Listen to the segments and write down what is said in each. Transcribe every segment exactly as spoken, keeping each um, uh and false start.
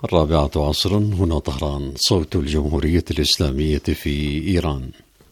الرابعة عصرا، هنا طهران، صوت الجمهورية الإسلامية في إيران.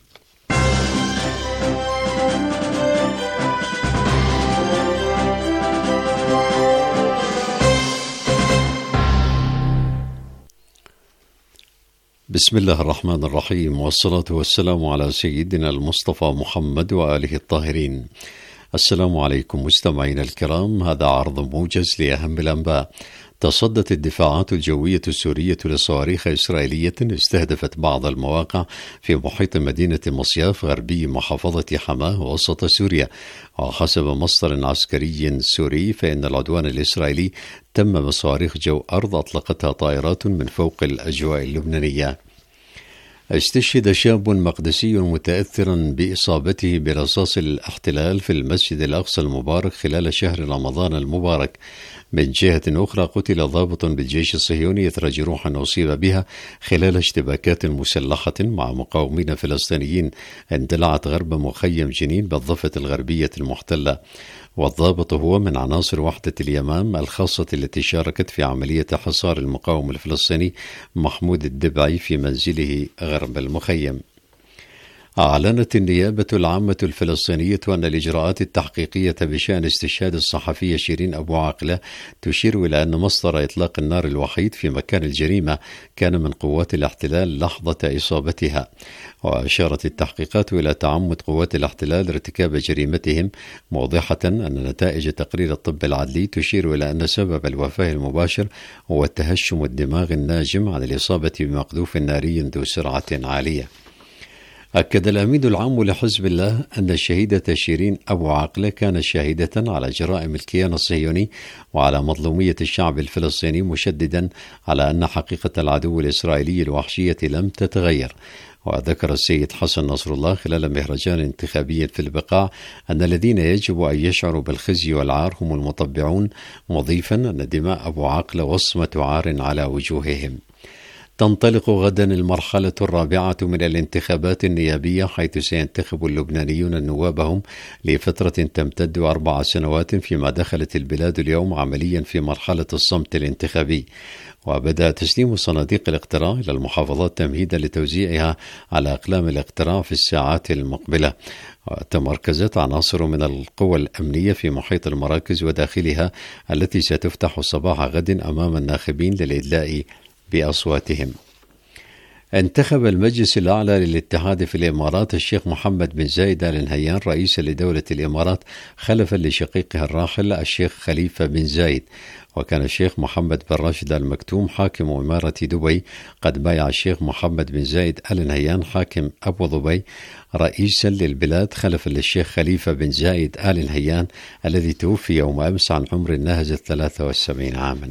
بسم الله الرحمن الرحيم، والصلاة والسلام على سيدنا المصطفى محمد وآله الطاهرين. السلام عليكم مستمعينا الكرام، هذا عرض موجز لأهم الأنباء. تصدت الدفاعات الجوية السورية لصواريخ إسرائيلية استهدفت بعض المواقع في محيط مدينة مصياف غربي محافظة حماه وسط سوريا. وحسب مصدر عسكري سوري فإن العدوان الإسرائيلي تم بصواريخ جو أرض أطلقتها طائرات من فوق الأجواء اللبنانية. استشهد شاب مقدسي متأثرا بإصابته برصاص الاحتلال في المسجد الأقصى المبارك خلال شهر رمضان المبارك. من جهة أخرى قتل ضابط بالجيش الصهيوني إثر جروح أصيب بها خلال اشتباكات مسلحة مع مقاومين فلسطينيين اندلعت غرب مخيم جنين بالضفة الغربية المحتلة. والضابط هو من عناصر وحدة اليمام الخاصة التي شاركت في عملية حصار المقاوم الفلسطيني محمود الدبعي في منزله غرب المخيم. أعلنت النيابة العامة الفلسطينية أن الإجراءات التحقيقية بشأن استشهاد الصحفية شيرين أبو عاقلة تشير إلى أن مصدر إطلاق النار الوحيد في مكان الجريمة كان من قوات الاحتلال لحظة إصابتها. وأشارت التحقيقات إلى تعمد قوات الاحتلال ارتكاب جريمتهم، موضحة أن نتائج تقرير الطب العدلي تشير إلى أن سبب الوفاة المباشر هو التهشم الدماغ الناجم عن الإصابة بمقذوف ناري ذو سرعة عالية. أكد الأمين العام لحزب الله أن الشهيدة شيرين أبو عاقلة كانت شاهدة على جرائم الكيان الصهيوني وعلى مظلومية الشعب الفلسطيني، مشددا على أن حقيقة العدو الإسرائيلي الوحشية لم تتغير. وذكر السيد حسن نصر الله خلال مهرجان انتخابي في البقاع أن الذين يجب أن يشعروا بالخزي والعار هم المطبعون، مضيفا أن دماء أبو عاقلة وصمة عار على وجوههم. تنطلق غدا المرحلة الرابعة من الانتخابات النيابية، حيث سينتخب اللبنانيون نوابهم لفترة تمتد أربع سنوات، فيما دخلت البلاد اليوم عمليا في مرحلة الصمت الانتخابي. وبدأ تسليم صناديق الاقتراع إلى المحافظات تمهيدا لتوزيعها على أقلام الاقتراع في الساعات المقبلة. وتمركزت عناصر من القوى الأمنية في محيط المراكز وداخلها التي ستفتح صباح غد أمام الناخبين للإدلاء بأصواتهم. انتخب المجلس الأعلى للاتحاد في الإمارات الشيخ محمد بن زايد آل نهيان رئيسا لدولة الإمارات خلفا لشقيقه الراحل الشيخ خليفة بن زايد. وكان الشيخ محمد بن راشد آل مكتوم حاكم إمارة دبي قد بايع الشيخ محمد بن زايد آل نهيان حاكم أبو ظبي رئيسا للبلاد خلفا للشيخ خليفة بن زايد آل نهيان الذي توفي يوم أمس عن عمر ناهز ثلاثة وسبعين عاما.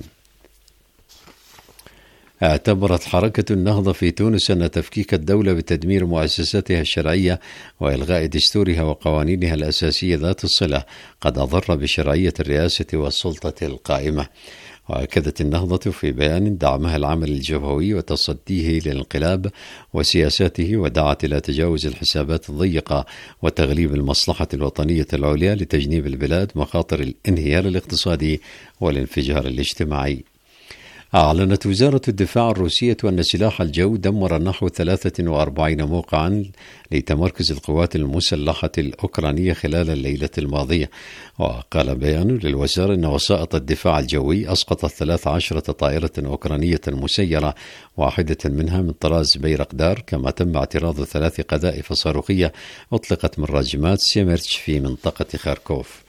اعتبرت حركة النهضة في تونس أن تفكيك الدولة بتدمير مؤسساتها الشرعية وإلغاء دستورها وقوانينها الأساسية ذات الصلة قد أضر بشرعية الرئاسة والسلطة القائمة. وأكدت النهضة في بيان دعمها العمل الجبهوي وتصديه للانقلاب وسياساته، ودعت إلى تجاوز الحسابات الضيقة وتغليب المصلحة الوطنية العليا لتجنيب البلاد مخاطر الانهيار الاقتصادي والانفجار الاجتماعي. أعلنت وزارة الدفاع الروسية أن سلاح الجو دمر نحو ثلاثة وأربعين موقعا لتمركز القوات المسلحة الأوكرانية خلال الليلة الماضية. وقال بيان للوزارة أن وسائط الدفاع الجوي أسقطت ثلاث عشرة طائرة أوكرانية مسيرة، واحدة منها من طراز بيرقدار، كما تم اعتراض ثلاث قذائف صاروخية أطلقت من راجمات سيميرتش في منطقة خاركوف.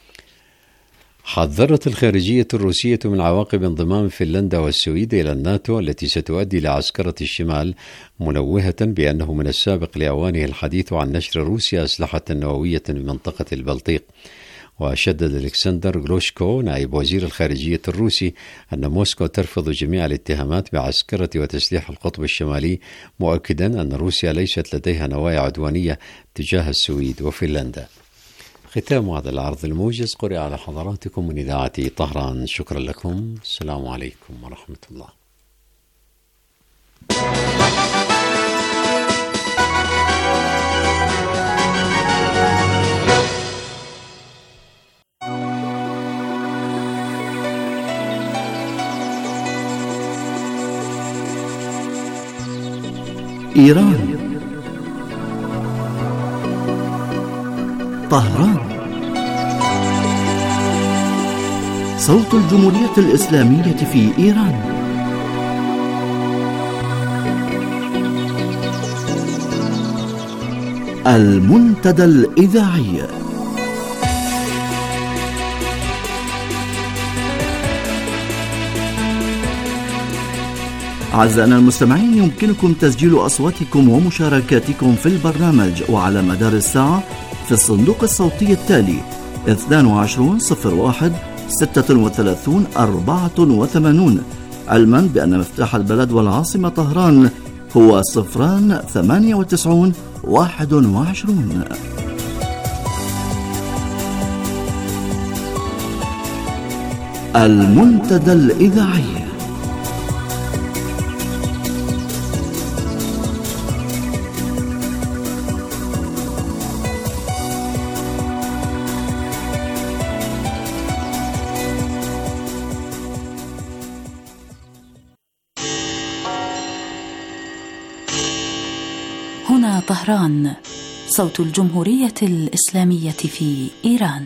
حذرت الخارجية الروسية من عواقب انضمام فنلندا والسويد إلى الناتو التي ستؤدي لعسكرة الشمال، منوهة بأنه من السابق لأوانه الحديث عن نشر روسيا أسلحة نووية بمنطقة البلطيق. وشدد ألكسندر غلوشكو نائب وزير الخارجية الروسي أن موسكو ترفض جميع الاتهامات بعسكرة وتسليح القطب الشمالي، مؤكدا أن روسيا ليست لديها نوايا عدوانية تجاه السويد وفنلندا. ختام هذا العرض الموجز قرئ على حضراتكم من إذاعة طهران. شكرا لكم. السلام عليكم ورحمة الله. إيران، طهران، صوت الجمهورية الإسلامية في إيران. المنتدى الإذاعي. أعزائنا المستمعين، يمكنكم تسجيل أصواتكم ومشاركاتكم في البرنامج وعلى مدار الساعة في الصندوق الصوتي التالي اثنان وعشرين صفر واحد ستة وثلاثين أربعة وثمانين، علما بأن مفتاح البلد والعاصمة طهران هو صفران ثمانية وتسعين واحد وعشرين. المنتدى الإذاعي. هنا طهران، صوت الجمهورية الإسلامية في إيران.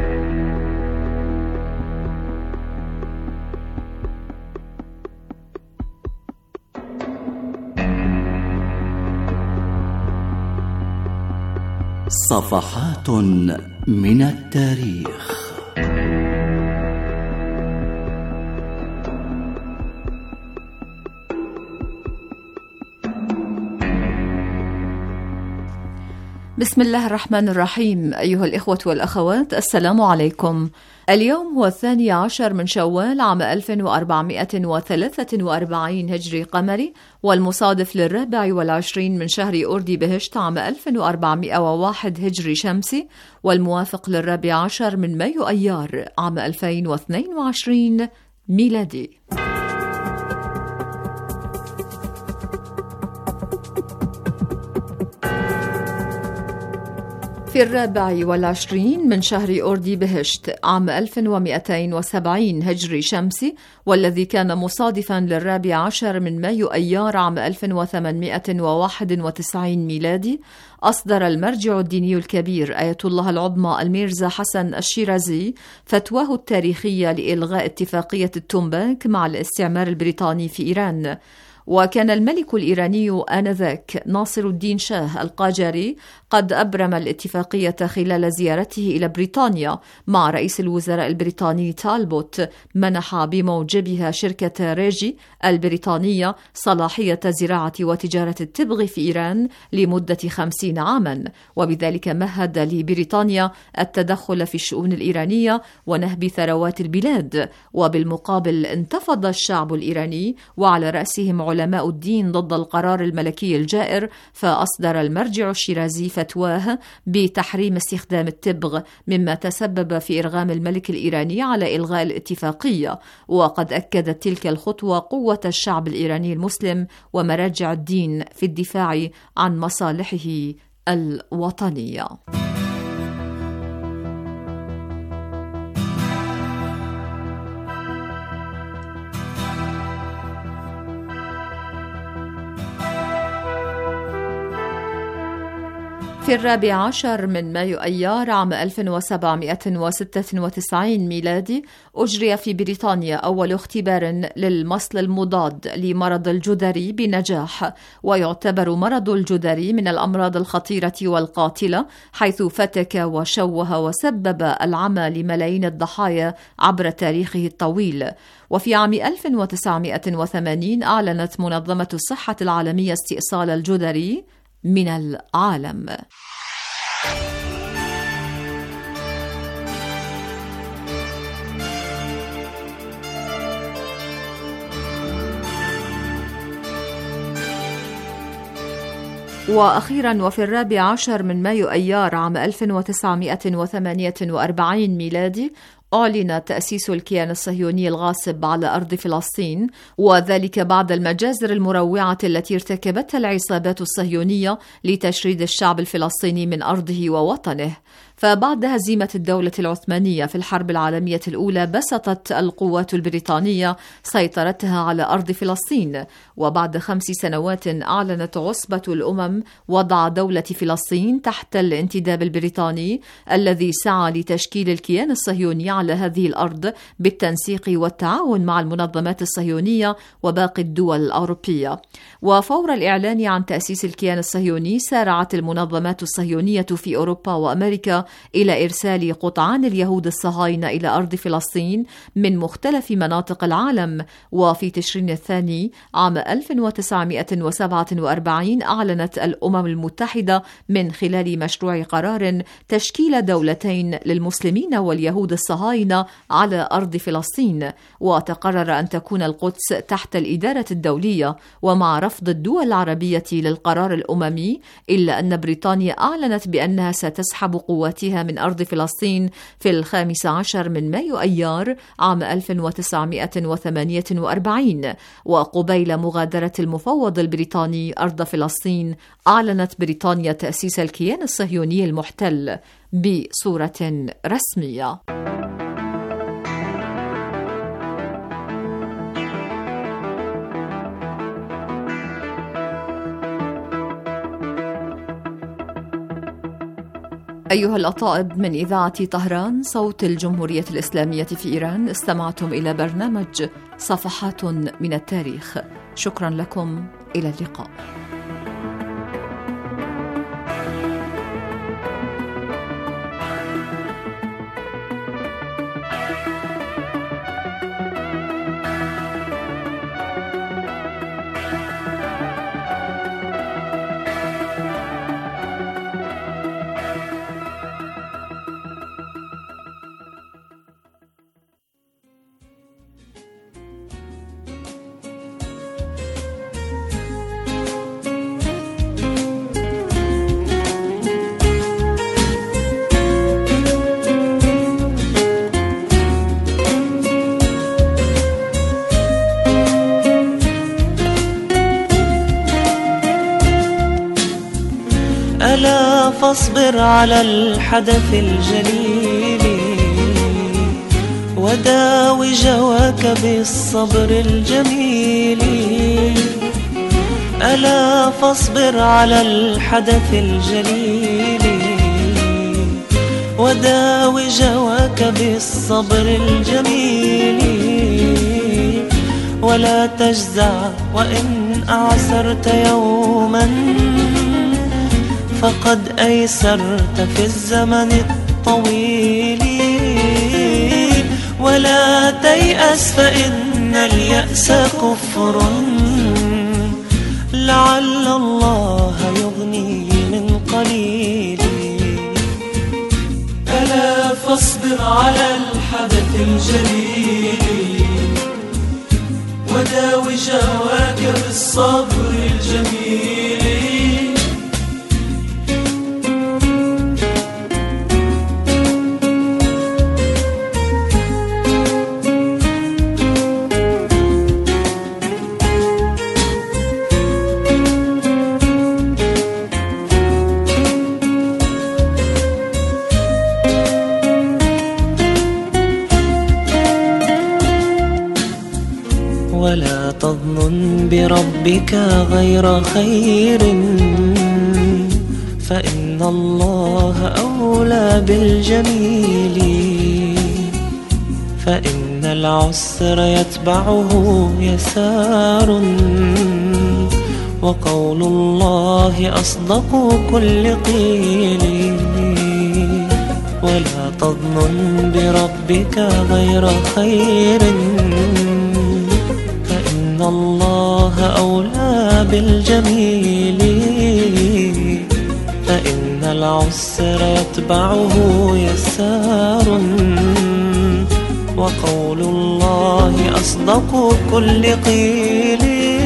صفحات من التاريخ. بسم الله الرحمن الرحيم. أيها الإخوة والأخوات، السلام عليكم. اليوم هو الثاني عشر من شوال عام ألف وأربعمائة وثلاثة وأربعين هجري قمري، والمصادف للرابع والعشرين من شهر أردي بهشت عام ألف وأربعمائة وواحد هجري شمسي، والموافق للرابع عشر من مايو أيار عام ألفين واثنين وعشرين ميلادي. في الرابع والعشرين من شهر أردي بهشت عام ألف ومئتين وسبعين هجري شمسي، والذي كان مصادفا للرابع عشر من مايو أيار عام ألف وثمانمائة وواحد وتسعين ميلادي، أصدر المرجع الديني الكبير آية الله العظمى الميرزا حسن الشيرازي فتواه التاريخية لإلغاء اتفاقية التومباك مع الاستعمار البريطاني في إيران. وكان الملك الإيراني آنذاك ناصر الدين شاه القاجاري قد أبرم الاتفاقية خلال زيارته إلى بريطانيا مع رئيس الوزراء البريطاني تالبوت، منح بموجبها شركة ريجي البريطانية صلاحية زراعة وتجارة التبغ في إيران لمدة خمسين عاما، وبذلك مهد لبريطانيا التدخل في الشؤون الإيرانية ونهب ثروات البلاد. وبالمقابل انتفض الشعب الإيراني وعلى رأسهم علماء الدين ضد القرار الملكي الجائر، فأصدر المرجع الشيرازي فتواه بتحريم استخدام التبغ، مما تسبب في إرغام الملك الإيراني على إلغاء الاتفاقية. وقد أكدت تلك الخطوة قوة الشعب الإيراني المسلم ومراجع الدين في الدفاع عن مصالحه الوطنية. في الرابع عشر من مايو أيار عام ألف وسبعمائة وستة وتسعين ميلادي أجري في بريطانيا أول اختبار للمصل المضاد لمرض الجدري بنجاح، ويعتبر مرض الجدري من الأمراض الخطيرة والقاتلة، حيث فتك وشوه وسبب العمى لملايين الضحايا عبر تاريخه الطويل. وفي عام ألف وتسعمائة وثمانين أعلنت منظمة الصحة العالمية استئصال الجدري من العالم. وأخيرا، وفي الرابع عشر من مايو أيار عام ألف وتسعمائة وثمانية وأربعين ميلادي أعلن تأسيس الكيان الصهيوني الغاصب على أرض فلسطين، وذلك بعد المجازر المروعة التي ارتكبتها العصابات الصهيونية لتشريد الشعب الفلسطيني من أرضه ووطنه. فبعد هزيمة الدولة العثمانية في الحرب العالمية الأولى بسطت القوات البريطانية سيطرتها على أرض فلسطين، وبعد خمس سنوات أعلنت عصبة الأمم وضع دولة فلسطين تحت الانتداب البريطاني الذي سعى لتشكيل الكيان الصهيوني على هذه الأرض بالتنسيق والتعاون مع المنظمات الصهيونية وباقي الدول الأوروبية. وفور الإعلان عن تأسيس الكيان الصهيوني سارعت المنظمات الصهيونية في أوروبا وأمريكا إلى إرسال قطعان اليهود الصهاينة إلى أرض فلسطين من مختلف مناطق العالم. وفي تشرين الثاني عام ألف وتسعمائة وسبعة وأربعين أعلنت الأمم المتحدة من خلال مشروع قرار تشكيل دولتين للمسلمين واليهود الصهاينة على أرض فلسطين، وتقرر أن تكون القدس تحت الإدارة الدولية ومع رفض الدول العربية للقرار الأممي، إلا أن بريطانيا أعلنت بأنها ستسحب قواتها من أرض فلسطين في الخامس عشر من مايو أيار عام ألف وتسعمائة وثمانية وأربعين. وقبيل مغادرة المفوض البريطاني أرض فلسطين أعلنت بريطانيا تأسيس الكيان الصهيوني المحتل بصورة رسمية. أيها الأطائب من إذاعة طهران صوت الجمهورية الإسلامية في إيران، استمعتم إلى برنامج صفحات من التاريخ. شكرا لكم، إلى اللقاء. ألا فاصبر على الحدث الجليل وداوي جواك بالصبر الجميل. ألا فاصبر على الحدث الجليل وداوي جواك بالصبر الجميل. ولا تجزع وإن أعسرت يوما فقد أيسرت في الزمن الطويل. ولا تيأس فإن اليأس كفر لعل الله يغني من قليل. ألا فاصبر على الحدث الجليل وداوي جواك بالصبر الجميل. ولا تظنن بربك غير خير فإن الله أولى بالجميل. فإن العسر يتبعه يسار وقول الله أصدق كل قيل. ولا تظنن بربك غير خير فإن الله أولى بالجميل. فإن العسر يتبعه يسار وقول الله أصدق كل قيل.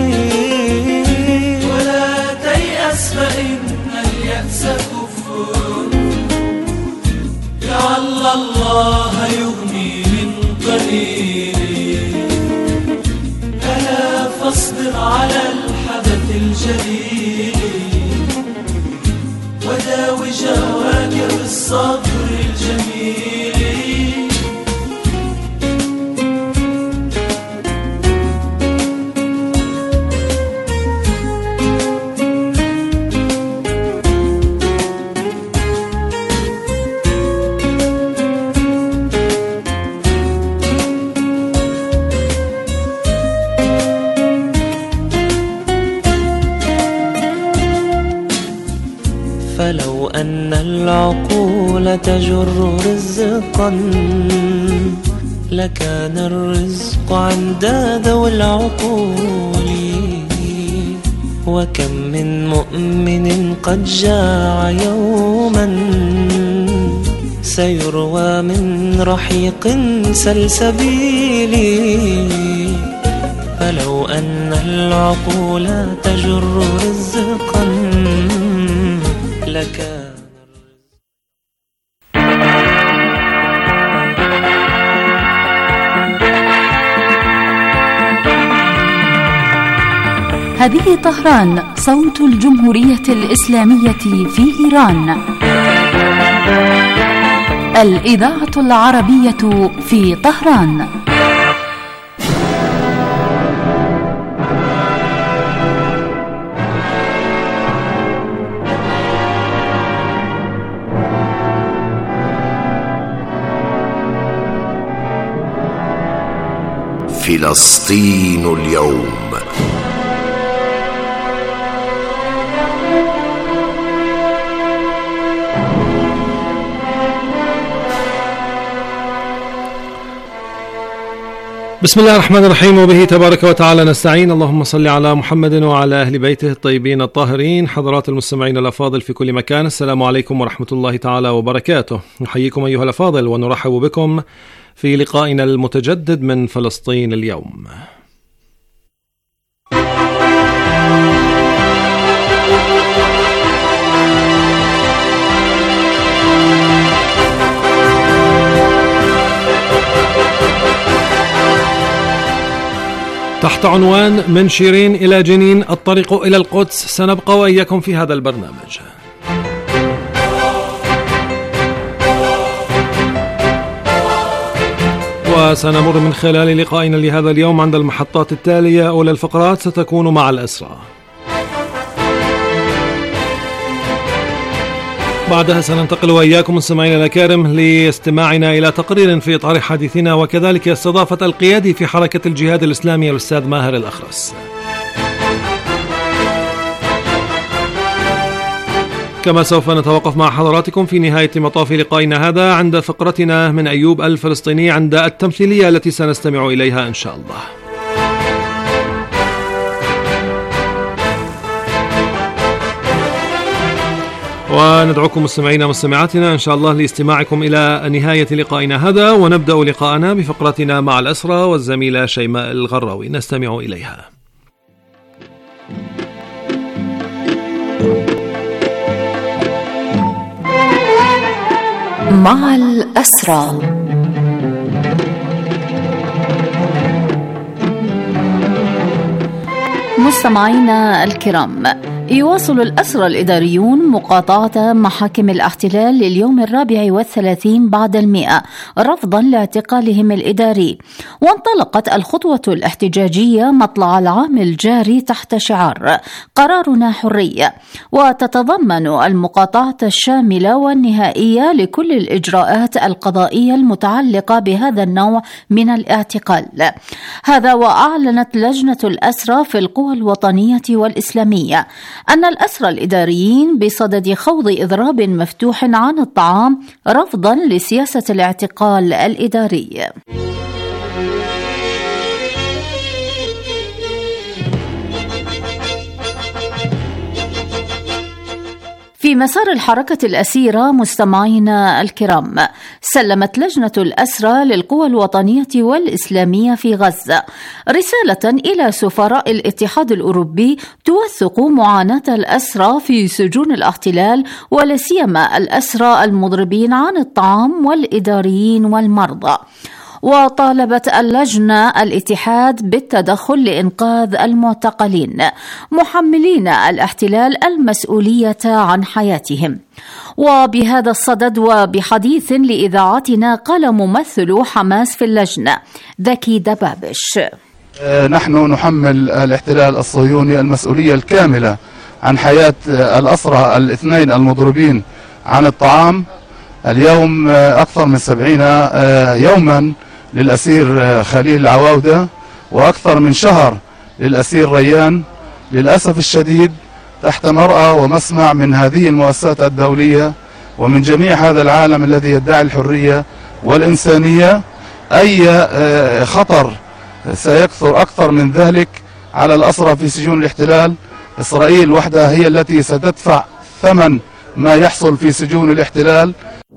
ولا تيأس فإن اليأس كفر لعل الله يغني من قليل. ألا فاصبر على الحدث الجليل وداوي جواك بالصبر الجميل. فلو أن العقول تجر رزقا لكان الرزق عند ذوي العقول. وكم من مؤمن قد جاع يوما سيروى من رحيق سلسبيل. فلو أن العقول تجر رزقا لكان هذه طهران صوت الجمهورية الإسلامية في إيران. الإذاعة العربية في طهران. فلسطين اليوم. بسم الله الرحمن الرحيم، وبه تبارك وتعالى نستعين. اللهم صل على محمد وعلى أهل بيته الطيبين الطاهرين. حضرات المستمعين الأفاضل في كل مكان، السلام عليكم ورحمة الله تعالى وبركاته. نحييكم أيها الأفاضل ونرحب بكم في لقائنا المتجدد من فلسطين اليوم. تحت عنوان من شيرين إلى جنين الطريق إلى القدس، سنبقى وإياكم في هذا البرنامج. وسنمر من خلال لقائنا لهذا اليوم عند المحطات التالية. أولى الفقرات ستكون مع الأسرى، بعدها سننتقل وإياكم مستمعينا الأكارم لاستماعنا إلى تقرير في إطار حديثنا، وكذلك استضافة القيادي في حركة الجهاد الإسلامي الأستاذ ماهر الأخرس. كما سوف نتوقف مع حضراتكم في نهاية مطاف لقائنا هذا عند فقرتنا من أيوب الفلسطيني عند التمثيلية التي سنستمع إليها إن شاء الله. وندعوكم مستمعينا ومستمعاتنا إن شاء الله لاستماعكم إلى نهاية لقائنا هذا، ونبدأ لقاءنا بفقرتنا مع الأسرى والزميلة شيماء الغراوي، نستمع إليها. مع الأسرى. مستمعينا الكرام، يواصل الأسرى الإداريون مقاطعة محاكم الاحتلال لليوم الرابع والثلاثين بعد المئة رفضا لاعتقالهم الإداري. وانطلقت الخطوة الاحتجاجية مطلع العام الجاري تحت شعار قرارنا حرية، وتتضمن المقاطعة الشاملة والنهائية لكل الإجراءات القضائية المتعلقة بهذا النوع من الاعتقال. هذا وأعلنت لجنة الأسرى في القوى الوطنية والإسلامية أن الأسرى الإداريين بصدد خوض إضراب مفتوح عن الطعام رفضا لسياسة الاعتقال الإداري. في مسار الحركة الأسيرة مستمعينا الكرام، سلمت لجنة الأسرى للقوى الوطنية والإسلامية في غزة رسالة إلى سفراء الاتحاد الأوروبي توثق معاناة الأسرى في سجون الاحتلال، ولا سيما الأسرى المضربين عن الطعام والإداريين والمرضى. وطالبت اللجنة الاتحاد بالتدخل لإنقاذ المعتقلين، محملين الاحتلال المسؤولية عن حياتهم. وبهذا الصدد وبحديث لإذاعتنا قال ممثل حماس في اللجنة ذكي دبابش: نحن نحمل الاحتلال الصهيوني المسؤولية الكاملة عن حياة الأسرى الاثنين المضربين عن الطعام. اليوم أكثر من سبعين يوما للأسير خليل عواودة، وأكثر من شهر للأسير ريان. للأسف الشديد تحت مرأى ومسمع من هذه المؤسسات الدولية ومن جميع هذا العالم الذي يدعي الحرية والإنسانية أي خطر سيكثر أكثر من ذلك على الأسرى في سجون الاحتلال. إسرائيل وحدها هي التي ستدفع ثمن ما يحصل في سجون الاحتلال.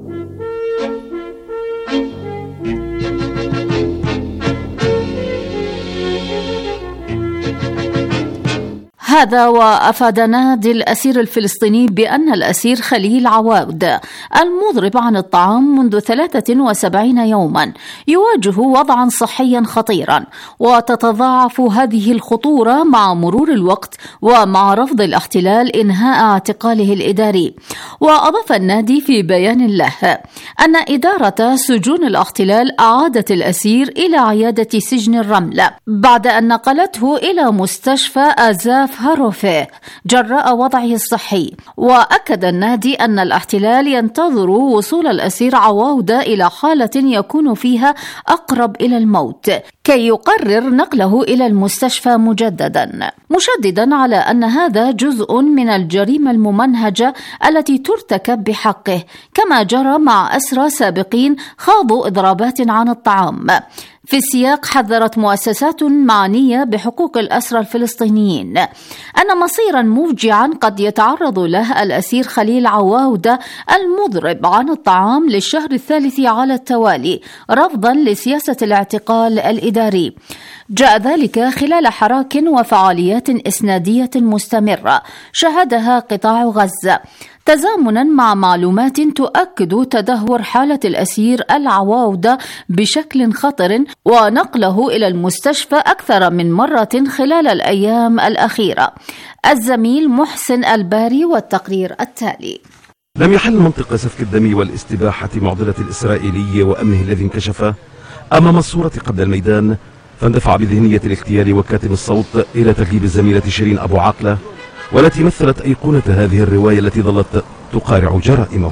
هذا وأفاد نادي الأسير الفلسطيني بأن الأسير خليل عواود المضرب عن الطعام منذ ثلاثة وسبعين يوما يواجه وضعا صحيا خطيرا، وتتضاعف هذه الخطورة مع مرور الوقت ومع رفض الاحتلال إنهاء اعتقاله الإداري. وأضاف النادي في بيان له أن إدارة سجون الاحتلال أعادت الأسير إلى عيادة سجن الرملة بعد أن نقلته إلى مستشفى آزاف هاروفيه جراء وضعه الصحي. وأكد النادي أن الاحتلال ينتظر وصول الأسير عواودة إلى حالة يكون فيها أقرب إلى الموت كي يقرر نقله إلى المستشفى مجددا، مشددا على أن هذا جزء من الجريمة الممنهجة التي ترتكب بحقه، كما جرى مع أسرى سابقين خاضوا إضرابات عن الطعام. في السياق حذرت مؤسسات معنية بحقوق الأسرى الفلسطينيين أن مصيرا موجعا قد يتعرض له الأسير خليل عواودة المضرب عن الطعام للشهر الثالث على التوالي رفضا لسياسة الاعتقال الإداري. جاء ذلك خلال حراك وفعاليات إسنادية مستمرة شهدها قطاع غزة، تزامنا مع معلومات تؤكد تدهور حالة الأسير العواودة بشكل خطر ونقله إلى المستشفى أكثر من مرة خلال الأيام الأخيرة. الزميل محسن الباري والتقرير التالي. لم يحل منطق سفك الدم والاستباحة معضلة الإسرائيلي وأمنه الذي انكشف أمام الصورة قبل الميدان، فاندفع بذهنية الاغتيال وكاتب الصوت إلى تغييب الزميلة شيرين أبو عقلة، والتي مثلت أيقونة هذه الرواية التي ظلت تقارع جرائمه.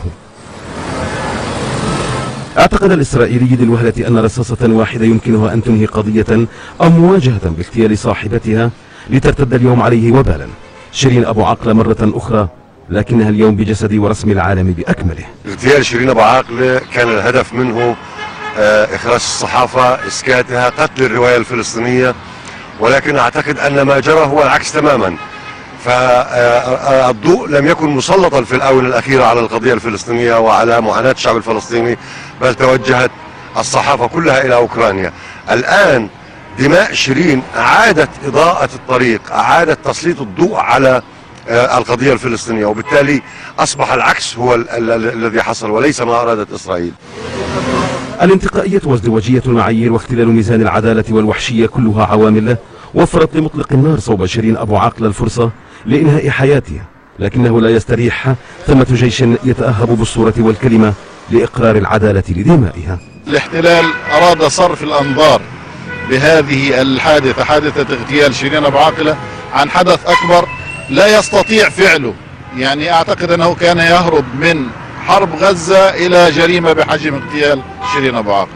اعتقد الإسرائيلي للوهلة أن رصاصة واحدة يمكنها أن تنهي قضية أو مواجهة باغتيال صاحبتها لترتد اليوم عليه وبالا. شيرين أبو عقلة مرة أخرى، لكنها اليوم بجسد ورسم العالم بأكمله. اغتيال شيرين أبو عقلة كان الهدف منه إخراج الصحافة، إسكاتها، قتل الرواية الفلسطينية، ولكن أعتقد أن ما جرى هو العكس تماما. فالضوء لم يكن مسلطا في الآونة الأخيرة على القضية الفلسطينية وعلى معاناة الشعب الفلسطيني، بل توجهت الصحافة كلها إلى أوكرانيا. الآن دماء شيرين أعادت إضاءة الطريق، أعادت تسليط الضوء على القضية الفلسطينية، وبالتالي أصبح العكس هو الذي حصل وليس ما أرادت إسرائيل. الانتقائية وازدواجية المعايير واختلال ميزان العدالة والوحشية كلها عوامل وفرت لمطلق النار صوب شيرين أبو عقلة الفرصة لإنهاء حياتها، لكنه لا يستريح. ثمة جيش يتأهب بالصورة والكلمة لإقرار العدالة لدمائها. الاحتلال أراد صرف الأنظار بهذه الحادثة، حادثة اغتيال شيرين أبو عقلة، عن حدث أكبر لا يستطيع فعله. يعني أعتقد أنه كان يهرب من حرب غزة إلى جريمة بحجم اغتيال شيرين أبو عقلة.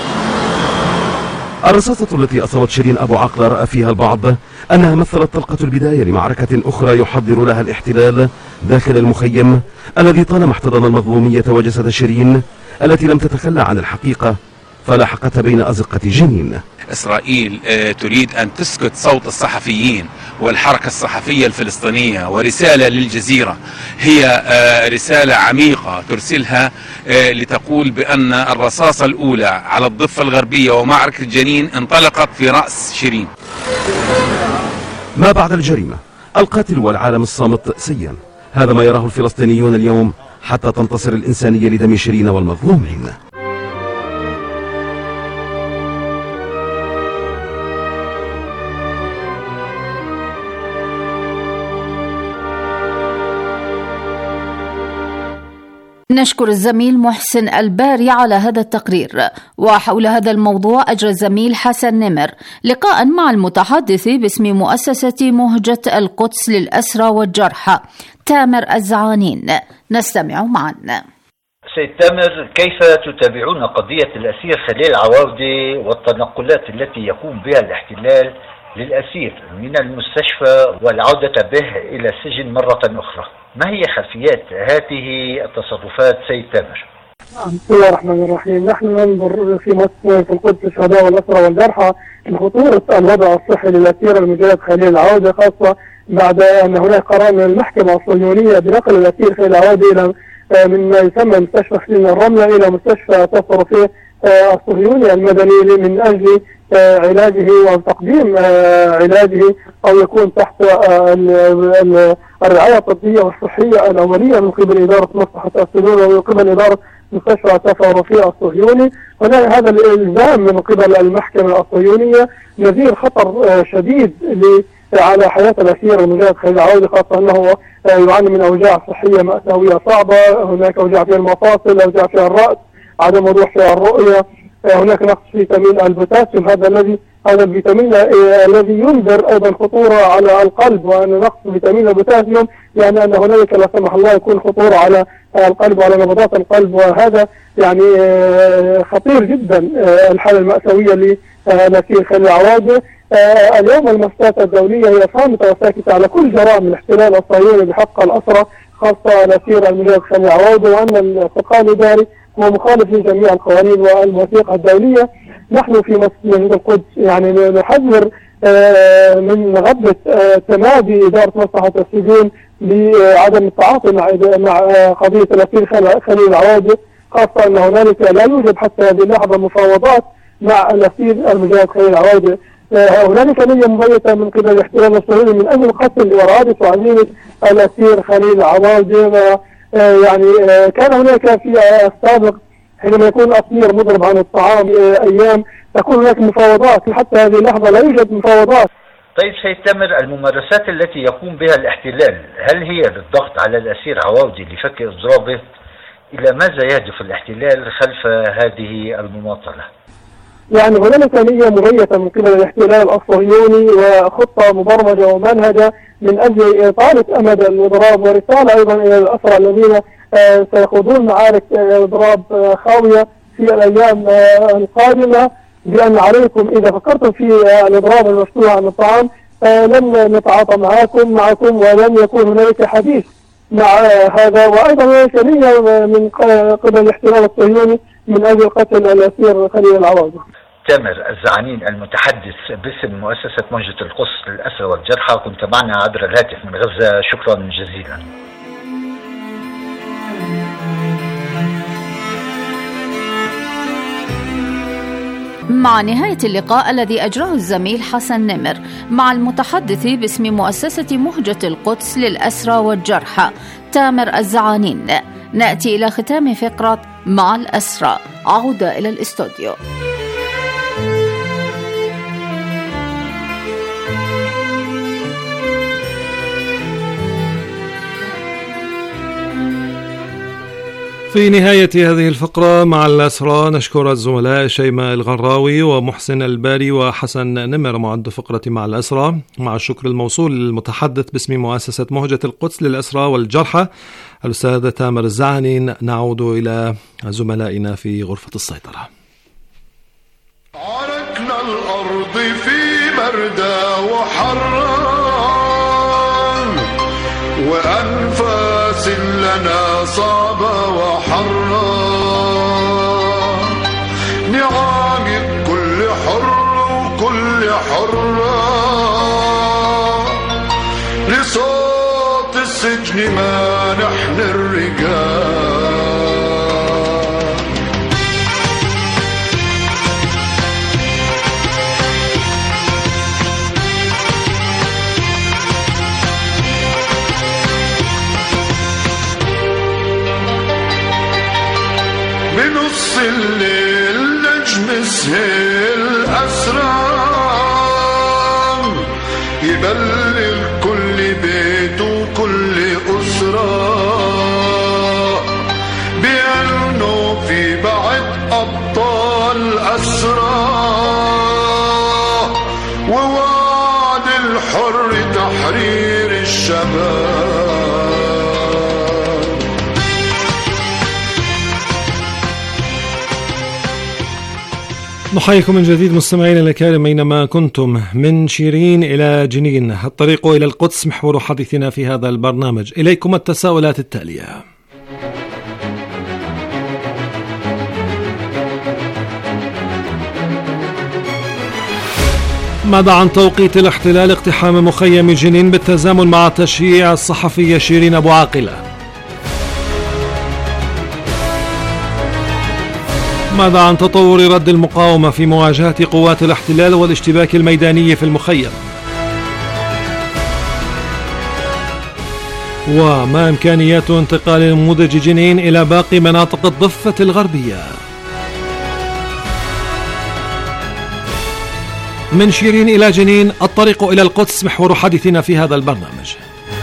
الرصاصة التي أصابت شيرين أبو عقلة رأى فيها البعض أنها مثلت طلقة البداية لمعركة أخرى يحضر لها الاحتلال داخل المخيم الذي طالما احتضن المظلومية وجسد شيرين التي لم تتخلى عن الحقيقة فلاحقتها بين أزقة جنين. إسرائيل تريد أن تسكت صوت الصحفيين والحركة الصحفية الفلسطينية، ورسالة للجزيرة هي رسالة عميقة ترسلها لتقول بأن الرصاصة الأولى على الضفة الغربية ومعركة جنين انطلقت في رأس شيرين. ما بعد الجريمة القاتل والعالم الصامت سيا، هذا ما يراه الفلسطينيون اليوم حتى تنتصر الإنسانية لدم شيرين والمظلومين. نشكر الزميل محسن الباري على هذا التقرير. وحول هذا الموضوع أجرى الزميل حسن نمر لقاء مع المتحدث باسم مؤسسة مهجة القدس للأسرى والجرحى تامر الزعانين. نستمع معا. سيد تامر، كيف تتابعون قضية الأسير خليل عواودي والتنقلات التي يقوم بها الاحتلال للأسير من المستشفى والعودة به إلى السجن مرة أخرى؟ ما هي خلفيات هذه التصرفات سيد تامر؟ بسم الله الرحمن الرحيم. نحن ننظر في مؤسسة القدس للشهداء والأسرى والجرحى لخطورة الوضع الصحي للأسير المجاهد خليل العواودي، خاصة بعد أن هناك قرار من المحكمة الصهيونية بنقل الأسير خليل العواودي إلى من ما يسمى مستشفى حسين الرملة إلى مستشفى تصرفي الصهيوني المدني من أجل علاجه وتقديم علاجه أو يكون تحت الرعاية الطبية والصحية الأولية من قبل إدارة مصلحة السجون ومن قبل إدارة مستشفى التصرفي الصهيوني. هناك هذا الإلزام من قبل المحكمة الصهيونية نذير خطر شديد على حياة الأسير المجاهد خليل العواودي، خاصة أنه يعاني من أوجاع صحية مأساوية صعبة. هناك أوجاع في المفاصل، أوجاع في الرأس، عدم وضوح في الرؤية، هناك نقص في فيتامين البوتاسيوم، هذا الذي هذا الفيتامين الذي ينذر أيضا خطورة على القلب، وأن نقص فيتامين البوتاسيوم يعني أن هنالك لا سمح الله يكون خطورة على القلب وعلى نبضات القلب، وهذا يعني خطير جدا الحالة المأساوية للأسير خليل العواودي. اليوم المؤسسات الدولية هي صامتة وساكتة على كل جرائم الاحتلال الصهيوني بحق الأسرى، خاصة الأسير المجاهد خليل العواودي، وأن الانتقال الإداري هو مخالف لجميع القوانين والمواثيق الدولية. نحن في مسجد القدس يعني نحذر من غبة تمادي إدارة مصلحة السجون بعدم التعاطي مع قضية الأسير خليل العواودي، خاصة أن هنالك لا يوجد حتى هذه اللحظة مفاوضات مع الأسير المجاهد خليل العواودي. هنالك نية مبيتة من قبل الاحتلال الصهيوني من أجل قتل وإرادة وعزيمة الأسير خليل العواودي. يعني كان هناك في السابق حينما يكون أسير مضرب عن الطعام أيام تكون هناك مفاوضات، حتى هذه اللحظة لا يوجد مفاوضات. طيب سيد تامر، الممارسات التي يقوم بها الاحتلال هل هي للضغط على الأسير عواودي لفك إضرابه؟ إلى ماذا يهدف الاحتلال خلف هذه المماطلة؟ يعني هنالك نية مبيتة من قبل الاحتلال الصهيوني وخطة مبرمجة ومنهجة من أجل إطالة أمد الإضراب، ورسالة أيضا إلى الأسرى الذين سيخوضون معارك إضراب خاوية في الأيام القادمة بأن عليكم إذا فكرتم في الإضراب المفتوح عن الطعام لن نتعاطى معكم معكم ولن يكون هنالك حديث مع هذا. وأيضا هنالك نية من قبل الاحتلال الصهيوني من أجل قتل الأسير خليل العواودي. تامر الزعانين المتحدث باسم مؤسسة مهجة القدس للأسرى والجرحى، كنت معنا عبر الهاتف من غزة، شكرا جزيلا. مع نهاية اللقاء الذي أجراه الزميل حسن نمر مع المتحدث باسم مؤسسة مهجة القدس للأسرى والجرحى تامر الزعانين، نأتي إلى ختام فقرة مع الأسرى. عودة إلى الاستوديو. في نهاية هذه الفقرة مع الأسرى نشكر الزملاء شيماء الغراوي ومحسن الباري وحسن نمر معد فقرة مع الأسرى، مع الشكر الموصول للمتحدث باسم مؤسسة مهجة القدس للأسرى والجرحى الأستاذ تامر الزعانين. نعود إلى زملائنا في غرفة السيطرة. عرقنا الأرض في بردة وحران وأنفاس لنا صعبة وحرة، نعاند كل حر وكل حرة لصوت السجن ما نحن الرجال. بنص الليل نجم سهل أسرار يبلغ كل بيت وكل أسرة أبطال أسرى ووعد الحر تحرير الشباب. نحييكم من جديد مستمعينا الكرام أينما كنتم. من شيرين إلى جنين، الطريق إلى القدس محور حديثنا في هذا البرنامج. إليكم التساؤلات التالية: ماذا عن توقيت الاحتلال اقتحام مخيم جنين بالتزامن مع تشييع الصحفية شيرين أبو عاقلة؟ ماذا عن تطور رد المقاومة في مواجهة قوات الاحتلال والاشتباك الميداني في المخيم؟ وما إمكانيات انتقال نموذج جنين إلى باقي مناطق الضفة الغربية؟ من شيرين إلى جنين، الطريق إلى القدس محور حديثنا في هذا البرنامج.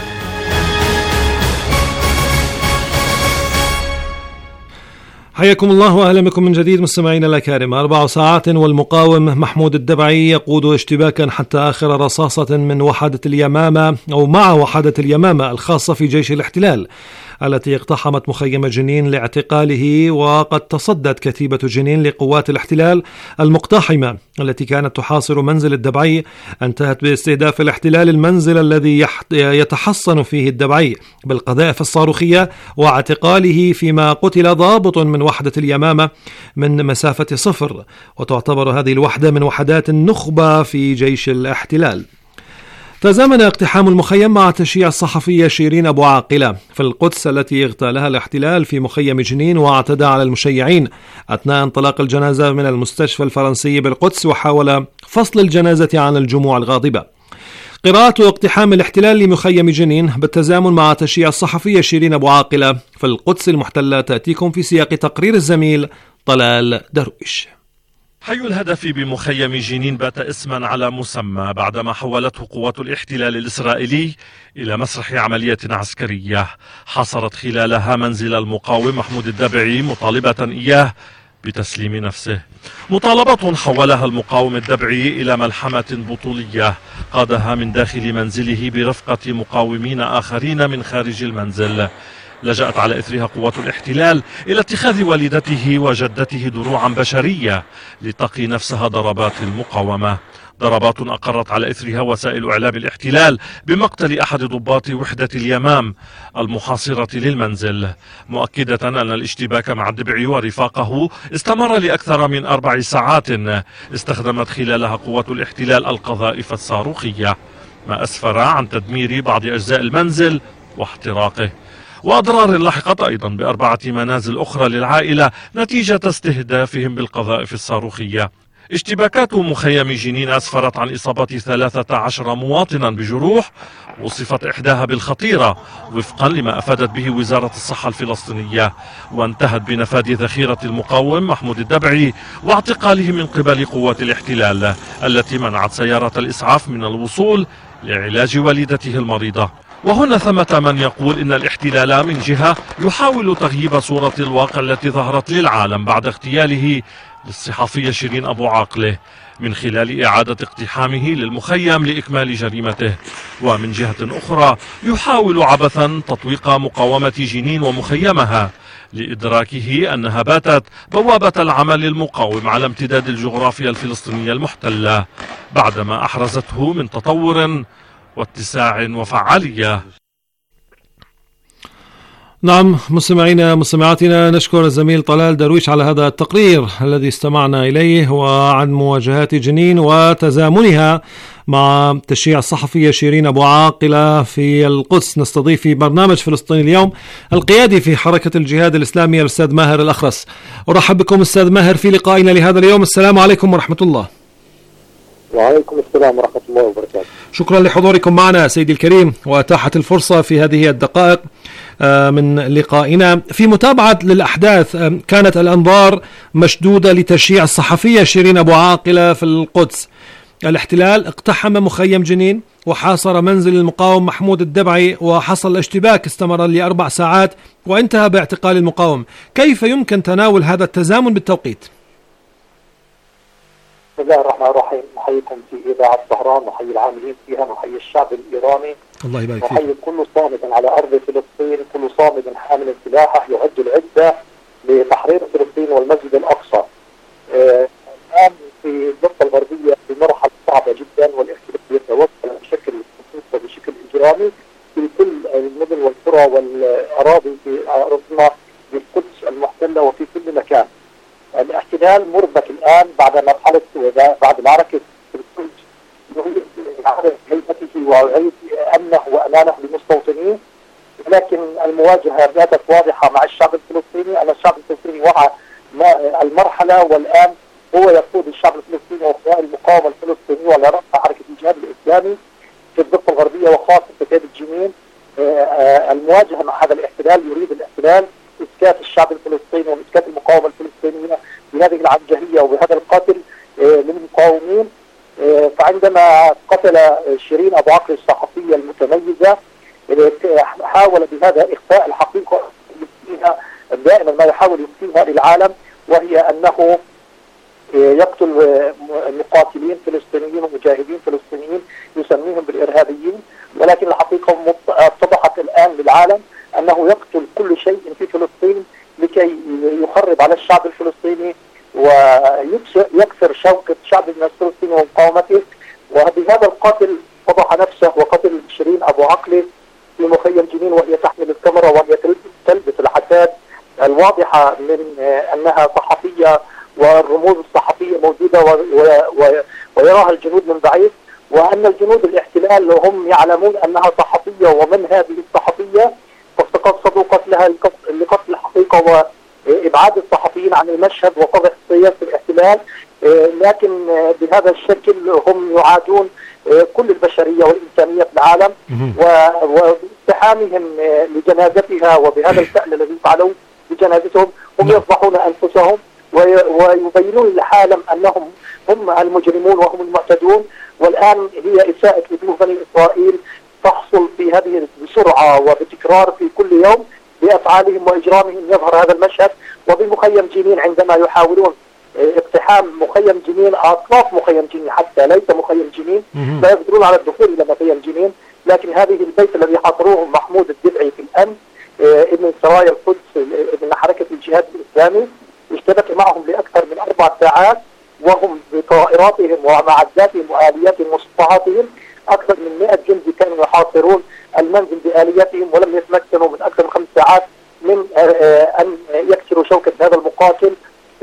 حياكم الله وأهلا بكم من جديد مستمعينا الأكارم. أربع ساعات والمقاوم محمود الدبعي يقود اشتباكا حتى آخر رصاصة من وحدة اليمامة أو مع وحدة اليمامة الخاصة في جيش الاحتلال التي اقتحمت مخيم جنين لاعتقاله. وقد تصدت كتيبة جنين لقوات الاحتلال المقتحمة التي كانت تحاصر منزل الدبعي. انتهت باستهداف الاحتلال المنزل الذي يتحصن فيه الدبعي بالقذائف الصاروخية واعتقاله، فيما قتل ضابط من وحدة اليمامة من مسافة صفر، وتعتبر هذه الوحدة من وحدات النخبة في جيش الاحتلال. تزامن اقتحام المخيم مع تشييع الصحفية شيرين أبو عاقلة في القدس التي اغتالها الاحتلال في مخيم جنين واعتدى على المشيعين أثناء انطلاق الجنازة من المستشفى الفرنسي بالقدس، وحاول فصل الجنازة عن الجموع الغاضبة. قراءة اقتحام الاحتلال لمخيم جنين بالتزامن مع تشييع الصحفية شيرين أبو عاقلة في القدس المحتلة تأتيكم في سياق تقرير الزميل طلال درويش. حي الهدف بمخيم جنين بات اسما على مسمى بعدما حولته قوات الاحتلال الإسرائيلي إلى مسرح عملية عسكرية حصرت خلالها منزل المقاوم محمود الدبعي، مطالبة إياه بتسليم نفسه. مطالبة حولها المقاوم الدبعي إلى ملحمة بطولية قادها من داخل منزله برفقة مقاومين آخرين من خارج المنزل. لجأت على إثرها قوات الاحتلال إلى اتخاذ والدته وجدته دروعا بشرية لتقي نفسها ضربات المقاومة، ضربات أقرت على إثرها وسائل إعلام الاحتلال بمقتل أحد ضباط وحدة اليمام المحاصرة للمنزل، مؤكدة أن الاشتباك مع الدبعي ورفاقه استمر لأكثر من أربع ساعات استخدمت خلالها قوات الاحتلال القذائف الصاروخية، ما أسفر عن تدمير بعض أجزاء المنزل واحتراقه، وأضرار لاحقت أيضا بأربعة منازل أخرى للعائلة نتيجة استهدافهم بالقذائف الصاروخية. اشتباكات مخيم جنين أسفرت عن إصابة ثلاثة عشر مواطنا بجروح وصفت إحداها بالخطيرة وفقا لما أفادت به وزارة الصحة الفلسطينية، وانتهت بنفاذ ذخيرة المقاوم محمود الدبعي واعتقاله من قبل قوات الاحتلال التي منعت سيارة الإسعاف من الوصول لعلاج والدته المريضة. وهنا ثمة من يقول إن الاحتلال من جهة يحاول تغييب صورة الواقع التي ظهرت للعالم بعد اغتياله للصحفية شيرين أبو عاقلة من خلال إعادة اقتحامه للمخيم لإكمال جريمته، ومن جهة أخرى يحاول عبثا تطويق مقاومة جنين ومخيمها لإدراكه أنها باتت بوابة العمل المقاوم على امتداد الجغرافيا الفلسطينية المحتلة بعدما أحرزته من تطور واتساع وفعالية. نعم مستمعينا مستمعاتنا، نشكر الزميل طلال درويش على هذا التقرير الذي استمعنا إليه وعن مواجهات جنين وتزامنها مع تشييع الصحفية شيرين أبو عاقلة في القدس. نستضيف في برنامج فلسطين اليوم القيادي في حركة الجهاد الإسلامي الأستاذ ماهر الأخرس. أرحب بكم أستاذ ماهر في لقائنا لهذا اليوم. السلام عليكم ورحمة الله. وعليكم السلام ورحمة الله وبركاته. شكرا لحضوركم معنا سيدي الكريم وأتاحت الفرصة في هذه الدقائق من لقائنا في متابعة للأحداث. كانت الأنظار مشدودة لتشييع الصحفية شيرين أبو عاقلة في القدس. الاحتلال اقتحم مخيم جنين وحاصر منزل المقاوم محمود الدبعي، وحصل اشتباك استمر لأربع ساعات وانتهى باعتقال المقاوم. كيف يمكن تناول هذا التزامن بالتوقيت؟ بسم الله الرحمن الرحيم. نحييكم في إذاعة طهران، نحيي العاملين فيها، نحيي الشعب الإيراني، الله يبارك فيك. نحيي كل صامد على أرض فلسطين، كل صامد حامل سلاحه يعد العدة لتحرير فلسطين والمسجد الأقصى. آه الآن في الضفة الغربية في مرحلة صعبة جدا، والاحتلال يتوسع بشكل وبشكل إجرامي في كل المدن والقرى والأراضي في أرضنا بالقدس المحتلة وفي كل مكان. الاحتلال مربك الآن بعد مرحلة بعد معركة القدس يريد إعادة هيبته ويعيد أمنه وأمانه للمستوطنين، ولكن المواجهة باتت واضحة مع الشعب الفلسطيني. أن الشعب الفلسطيني وعى المرحلة، والآن هو يقود الشعب الفلسطيني وقوى المقاومة الفلسطينية وعلى رأسها حركة الجهاد الإسلامي في الضفة الغربية وخاصة في كتاب الجنين المواجهة مع هذا الاحتلال. يريد الاحتلال إسكات الشعب الفلسطيني وإسكات المقاومة الفلسطينية بهذه العنجهية وبهذا القتل للمقاومين. فعندما قتل شيرين أبو عقل الصحفية المتميزة حاول بهذا إخفاء الحقيقة فيها دائما ما يحاول يخفيها للعالم، وهي أنه يقتل مقاتلين فلسطينيين ومجاهدين فلسطينيين يسميهم بالإرهابيين، ولكن الحقيقة اتضحت الآن للعالم أنه يقتل كل شيء في فلسطين لكي يخرب على الشعب الفلسطيني ويكسر شوكة الشعب الفلسطيني ومقاومته. وبهذا القاتل فضح نفسه وقتل شيرين أبو عقله في مخيم جنين وهي تحمل الكاميرا وهي تلبس العتاد الواضحة من أنها صحفية والرموز الصحفية موجودة ويراها الجنود من بعيد، وأن الجنود الاحتلال هم يعلمون أنها صحفية ومن هذه الصحفية، فقصدوا قتلها لقتل الحقيقة وإبعاد الصحفيين عن المشهد وفضح سياسة الاحتلال. لكن بهذا الشكل هم يعادون كل البشرية والإنسانية في العالم، واقتحامهم لجنازتها وبهذا الفعل الذي فعلوه بجنازتهم هم يفضحون أنفسهم ويبينون للعالم أنهم هم المجرمون وهم المعتدون. والآن هي إساءة وجوه بني إسرائيل تحصل في هذه بسرعة وبتكرار في كل يوم بأفعالهم وإجرامهم. يظهر هذا المشهد وبمخيم جنين عندما يحاولون اقتحام مخيم جنين، أطراف مخيم جنين حتى ليس مخيم جنين، لا يقدرون على الدخول إلى مخيم جنين. لكن هذه البيت الذي حاصروه محمود الدبعي في الأمن ابن سرايا القدس ابن حركة الجهاد الإسلامي اشتبك معهم لأكثر من أربع ساعات وهم بطائراتهم ومعداتهم وآلياتهم وصفحاتهم. أكثر من مئة جندي كانوا يحاصرون المنزل بآلياتهم ولم يتمكنوا من أكثر من خمس ساعات من أن يكسروا شوكة هذا المقاتل.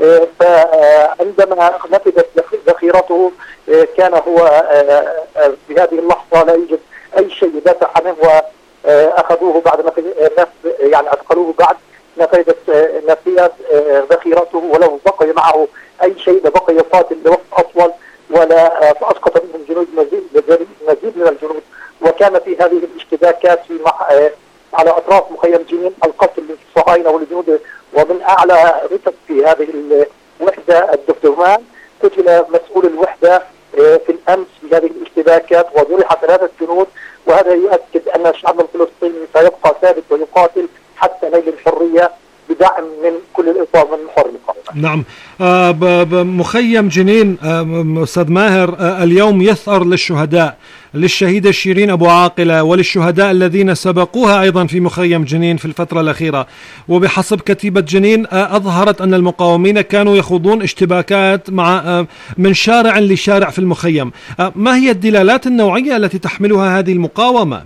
فعندما نفذت ذخيرته كان هو بهذه اللحظة لا يوجد أي شيء يدافع عنه، وأخذوه بعد نفذ يعني أدخلوه بعد نفذت نفذت ذخيرته ولو بقي معه أي شيء لبقي يقاتل لوقت أطول، ولا فأسقط منهم جنود مزيد مزيد من الجنود. وكان في هذه الاشتباكات في مح... على أطراف مخيم جنين القتل للصهاينة والجنود، ومن أعلى رتب في هذه الوحدة الدبدومان قتل مسؤول الوحدة في الأمس في هذه الاشتباكات وجرح ثلاثة جنود. وهذا يؤكد أن الشعب الفلسطيني سيبقى ثابت ويقاتل حتى نيل الحرية بدعم من كل الإطار من محور المقاومة. نعم. آه مخيم جنين آه أستاذ ماهر آه اليوم يثأر للشهداء، للشهيدة شيرين أبو عاقلة وللشهداء الذين سبقوها أيضا في مخيم جنين في الفترة الأخيرة. وبحسب كتيبة جنين آه أظهرت أن المقاومين كانوا يخوضون اشتباكات مع آه من شارع لشارع في المخيم. آه ما هي الدلالات النوعية التي تحملها هذه المقاومة؟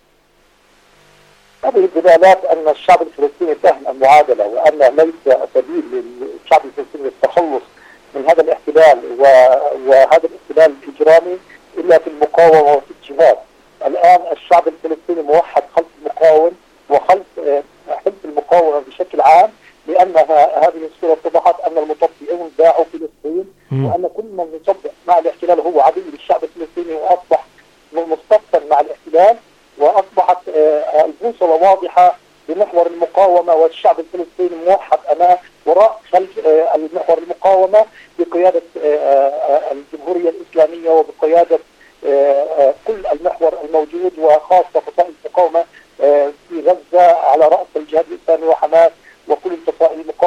هذه الدلالات أن الشعب الفلسطيني فهم المعادلة، وأن ليس سبيل للشعب الفلسطيني للتخلص من هذا الاحتلال وهذا الاحتلال الإجرامي إلا في المقاومة وفي الجهاد. الآن الشعب الفلسطيني موحد خلف المقاوم وخلف حزب المقاومة بشكل عام، لأنها هذه الصورة اتضحت أن المطبئون باعوا فلسطين، وأن كل من يطبق مع الاحتلال هو عدو للشعب الفلسطيني وأصبح مصطفا مع الاحتلال. وأصبحت البوصلة واضحة بمحور المقاومة والشعب الفلسطيني موحد أمام وراء خلف المحور المقاومة بقيادة الجمهورية الإسلامية وبقيادة كل المحور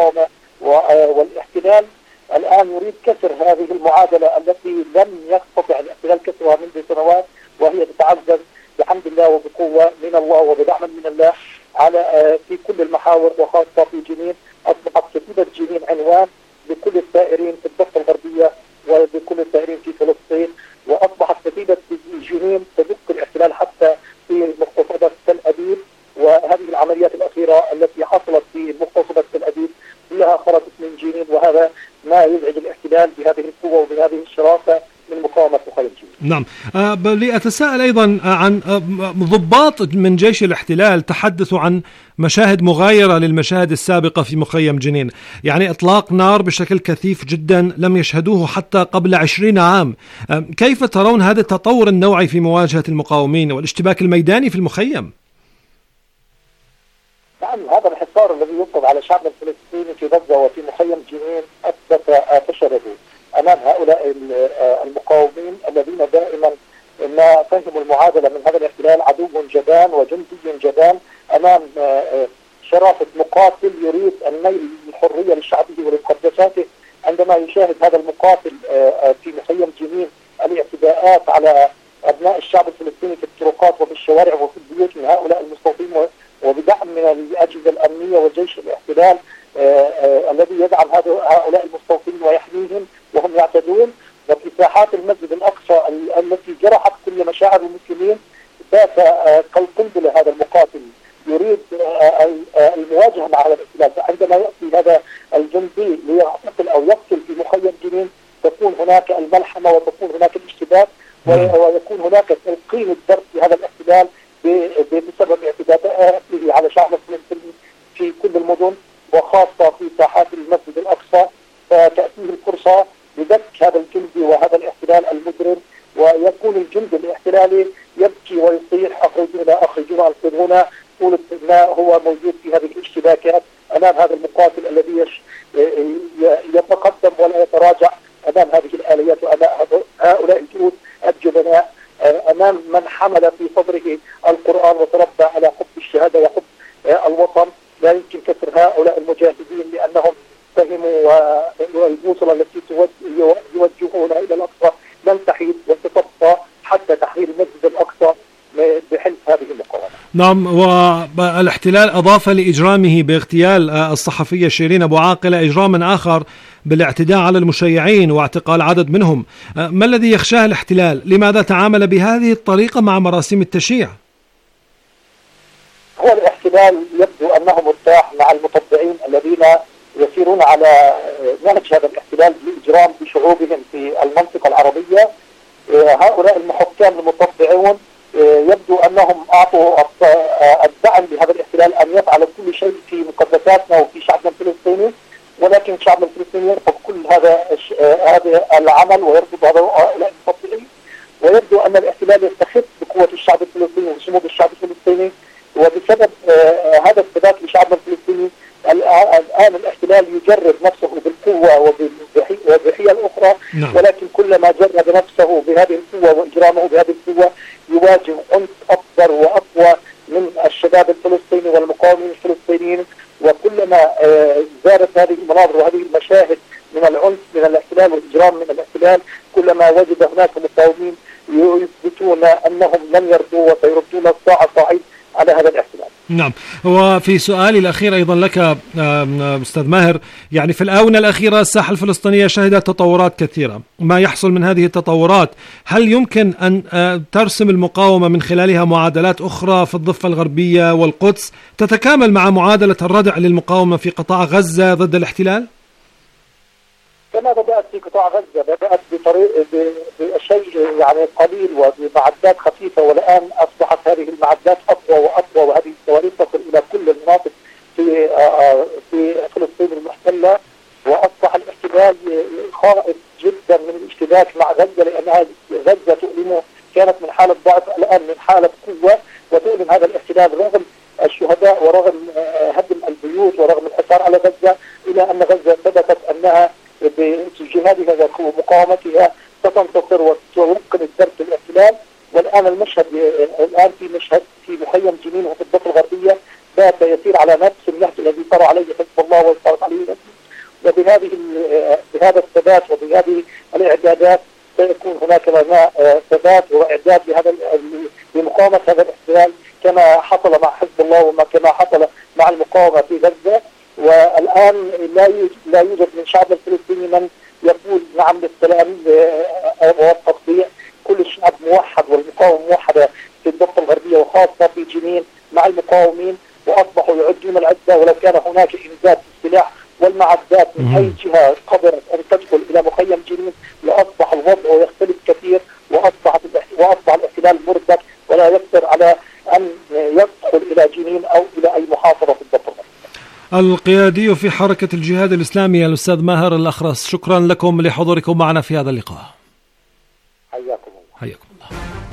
المقاومة والاحتلال الآن يريد كسر هذه المعادلة التي لم يستطع الاحتلال كسرها منذ سنوات، وهي تتعزز بحمد الله وبقوة من الله وبدعم من الله على في كل المحاور، وخاصة في جنين. أصبحت كتيبة جنين عنوان لكل الثائرين في الضفة الغربية ولكل الثائرين في فلسطين، وأصبحت كتيبة جنين تدق الاحتلال حتى في مغتصبة تل أبيب، وهذه العمليات الأخيرة التي حصلت في مغتصبة تل أبيب كلها خرجت من جنين، وهذا ما يزعج الاحتلال بهذه القوة وبهذه الشراسة من مقاومة مخيم جنين. نعم. أه لأتساءل أيضا عن ضباط من جيش الاحتلال تحدثوا عن مشاهد مغايرة للمشاهد السابقة في مخيم جنين، يعني إطلاق نار بشكل كثيف جدا لم يشهدوه حتى قبل عشرين عام. أه كيف ترون هذا التطور النوعي في مواجهة المقاومين والاشتباك الميداني في المخيم؟ نعم، هذا الحصار الذي يفرض على شعبنا الفلسطيني في غزة وفي مخيم جنين أثبت فشله أمام هؤلاء المقاومين الذين دائما ما فهموا المعادلة من هذا الاحتلال عدو جبان وجندي جبان أمام شراسة مقاتل يريد النيل الحرية لشعبه ولمقدساته. عندما يشاهد هذا المقاتل في مخيم جنين الاعتداءات على أبناء الشعب الفلسطيني في الطرقات وفي الشوارع وفي البيوت من هؤلاء المستوطنين وبدعم من الأجهزة الأمنية وجيش الاحتلال الذي يدعم هؤلاء المستوطنين ويحميهم وهم يعتدون، وفي ساحات المسجد الأقصى التي جرحت كل مشاعر المسلمين بات كالقنبلة هذا المقاتل يريد المواجهة مع الاحتلال. عندما يأتي هذا الجندي ليقتل أو يقتل في مخيم جنين تكون هناك الملحمة وتكون هناك الاشتباك ويكون هناك تلقين الدرس لهذا الاحتلال بسبب اعتداءاته على شعب الفلسطيني في كل المدن وخاصة في ساحات المسجد الأقصى، فتأتيه الفرصة لدك هذا الجندي وهذا الاحتلال المجرم، ويكون الجندي الاحتلالي يبكي ويصيح أخرجونا أخرجونا أنقذونا طول ما هو موجود في هذه الاشتباكات أمام هذا المقاتل الذي يتقدم ولا يتراجع أمام هذه الآليات وأمام هؤلاء الجنود الجبناء، أمام من حمل في صدره القرآن وتربى على حب الشهادة وحب الوطن. لا يمكن كسر هؤلاء المجاهدين لأنهم فهموا والبوصلة التي يوجهونها إلى الأقصى لن تحيد وتتبقى حتى تحرير المسجد الأقصى بحلف هذه المقاومة. نعم، والاحتلال أضاف لإجرامه باغتيال الصحفية شيرين أبو عاقلة إجراما آخر بالاعتداء على المشيعين واعتقال عدد منهم. ما الذي يخشاه الاحتلال؟ لماذا تعامل بهذه الطريقة مع مراسم التشييع؟ هو الاحتلال يبدو أنه مرتاح مع المطبعين الذين يسيرون على نهج هذا الاحتلال بالإجرام بشعوبهم في المنطقة العربية. هؤلاء المحكام المطبعون يبدو أنهم أعطوا الدعم لهذا الاحتلال أن يفعل كل شيء في مقدساتنا وفي شعبنا الفلسطيني، ولكن شعبنا الفلسطيني يرفض كل هذا هذا العمل ويرفض هؤلاء المطبعين، ويبدو أن الاحتلال يستخف بقوة الشعب الفلسطيني وصمود الشعب الفلسطيني، وبسبب هذا الثبات لشعبنا الفلسطيني الآن الاحتلال يجرب نفسه بالقوة وبحيل أخرى، ولكن كلما جرب نفسه بهذه القوة وإجرامه بهذه القوة يواجه عنف أكبر وأقوى من الشباب الفلسطيني والمقاومين الفلسطينيين، وكلما زادت هذه المناظر وهذه المشاهد من العنف من الاحتلال والإجرام من الاحتلال كلما وجد هناك مقاومين يثبتون أنهم لن يردوا وسيردون الساعة صاعد على هذا الاحتلال. نعم، وفي سؤالي الأخير أيضا لك أستاذ ماهر، يعني في الآونة الأخيرة الساحة الفلسطينية شهدت تطورات كثيرة، ما يحصل من هذه التطورات هل يمكن أن ترسم المقاومة من خلالها معادلات أخرى في الضفة الغربية والقدس تتكامل مع معادلة الردع للمقاومة في قطاع غزة ضد الاحتلال؟ كما بدأت في قطاع غزة بدأت بطريق بشيء يعني قليل وبمعدات خفيفة، والآن أصبحت هذه المعدات أقوى وأقوى، وهذه الصواريخ تصل إلى كل المناطق في في فلسطين المحتلة، وأصبح الاحتلال خائف جدا من الاشتباك مع غزة، لأنها غزة تؤلمه كانت من حالة ضعف الآن من حالة قوة وتؤلم هذا الاحتلال رغم الشهداء ورغم هدم البيوت ورغم الحصار على غزة، إلى أن غزة ثبتت أنها بجهادها ومقاومتها ستنتصر وتمكن الدرس الاحتلال. والآن المشهد الآن في مشهد في مخيم جنين وفي الضفة الغربية بات يسير على نفس النهج الذي طرى عليه حزب الله وطرت عليه نفسه. وبهذه بهذا الثبات وبهذه الاعدادات سيكون هناك لنا ثبات واعداد لهذا لمقاومه هذا الاحتلال كما حصل مع حزب الله وكما حصل مع المقاومه في غزه. والان لا يوجد لا يوجد من شعب الفلسطيني من يقول نعم للسلام والتطبيع. كل الشعب موحد والمقاومه موحده في الضفه الغربيه وخاصه في جنين مع المقاومين، واصبحوا يعدون العده ولو كان هناك امداد بالسلاح والمعدات من اي جهه قدرت ان تدخل الى مخيم جنين لاصبح الوضع يختلف كثير، واصبح واصبح الاحتلال مربك ولا يقدر على ان يدخل الى جنين او الى اي محافظه في الضفه الغربيه. القيادي في حركه الجهاد الاسلامي الاستاذ ماهر الاخرس، شكرا لكم لحضوركم معنا في هذا اللقاء. حياكم الله. حياكم الله.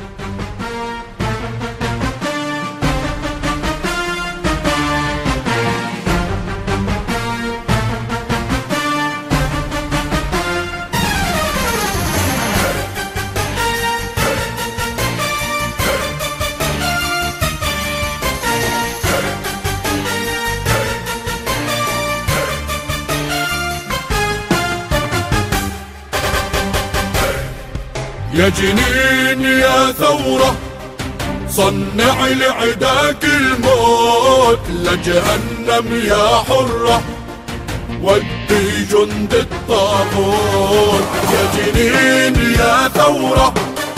يا جنين يا ثورة صنع لعداك الموت، لجهنم يا حرة ودي جند الطاغوت. يا جنين يا ثورة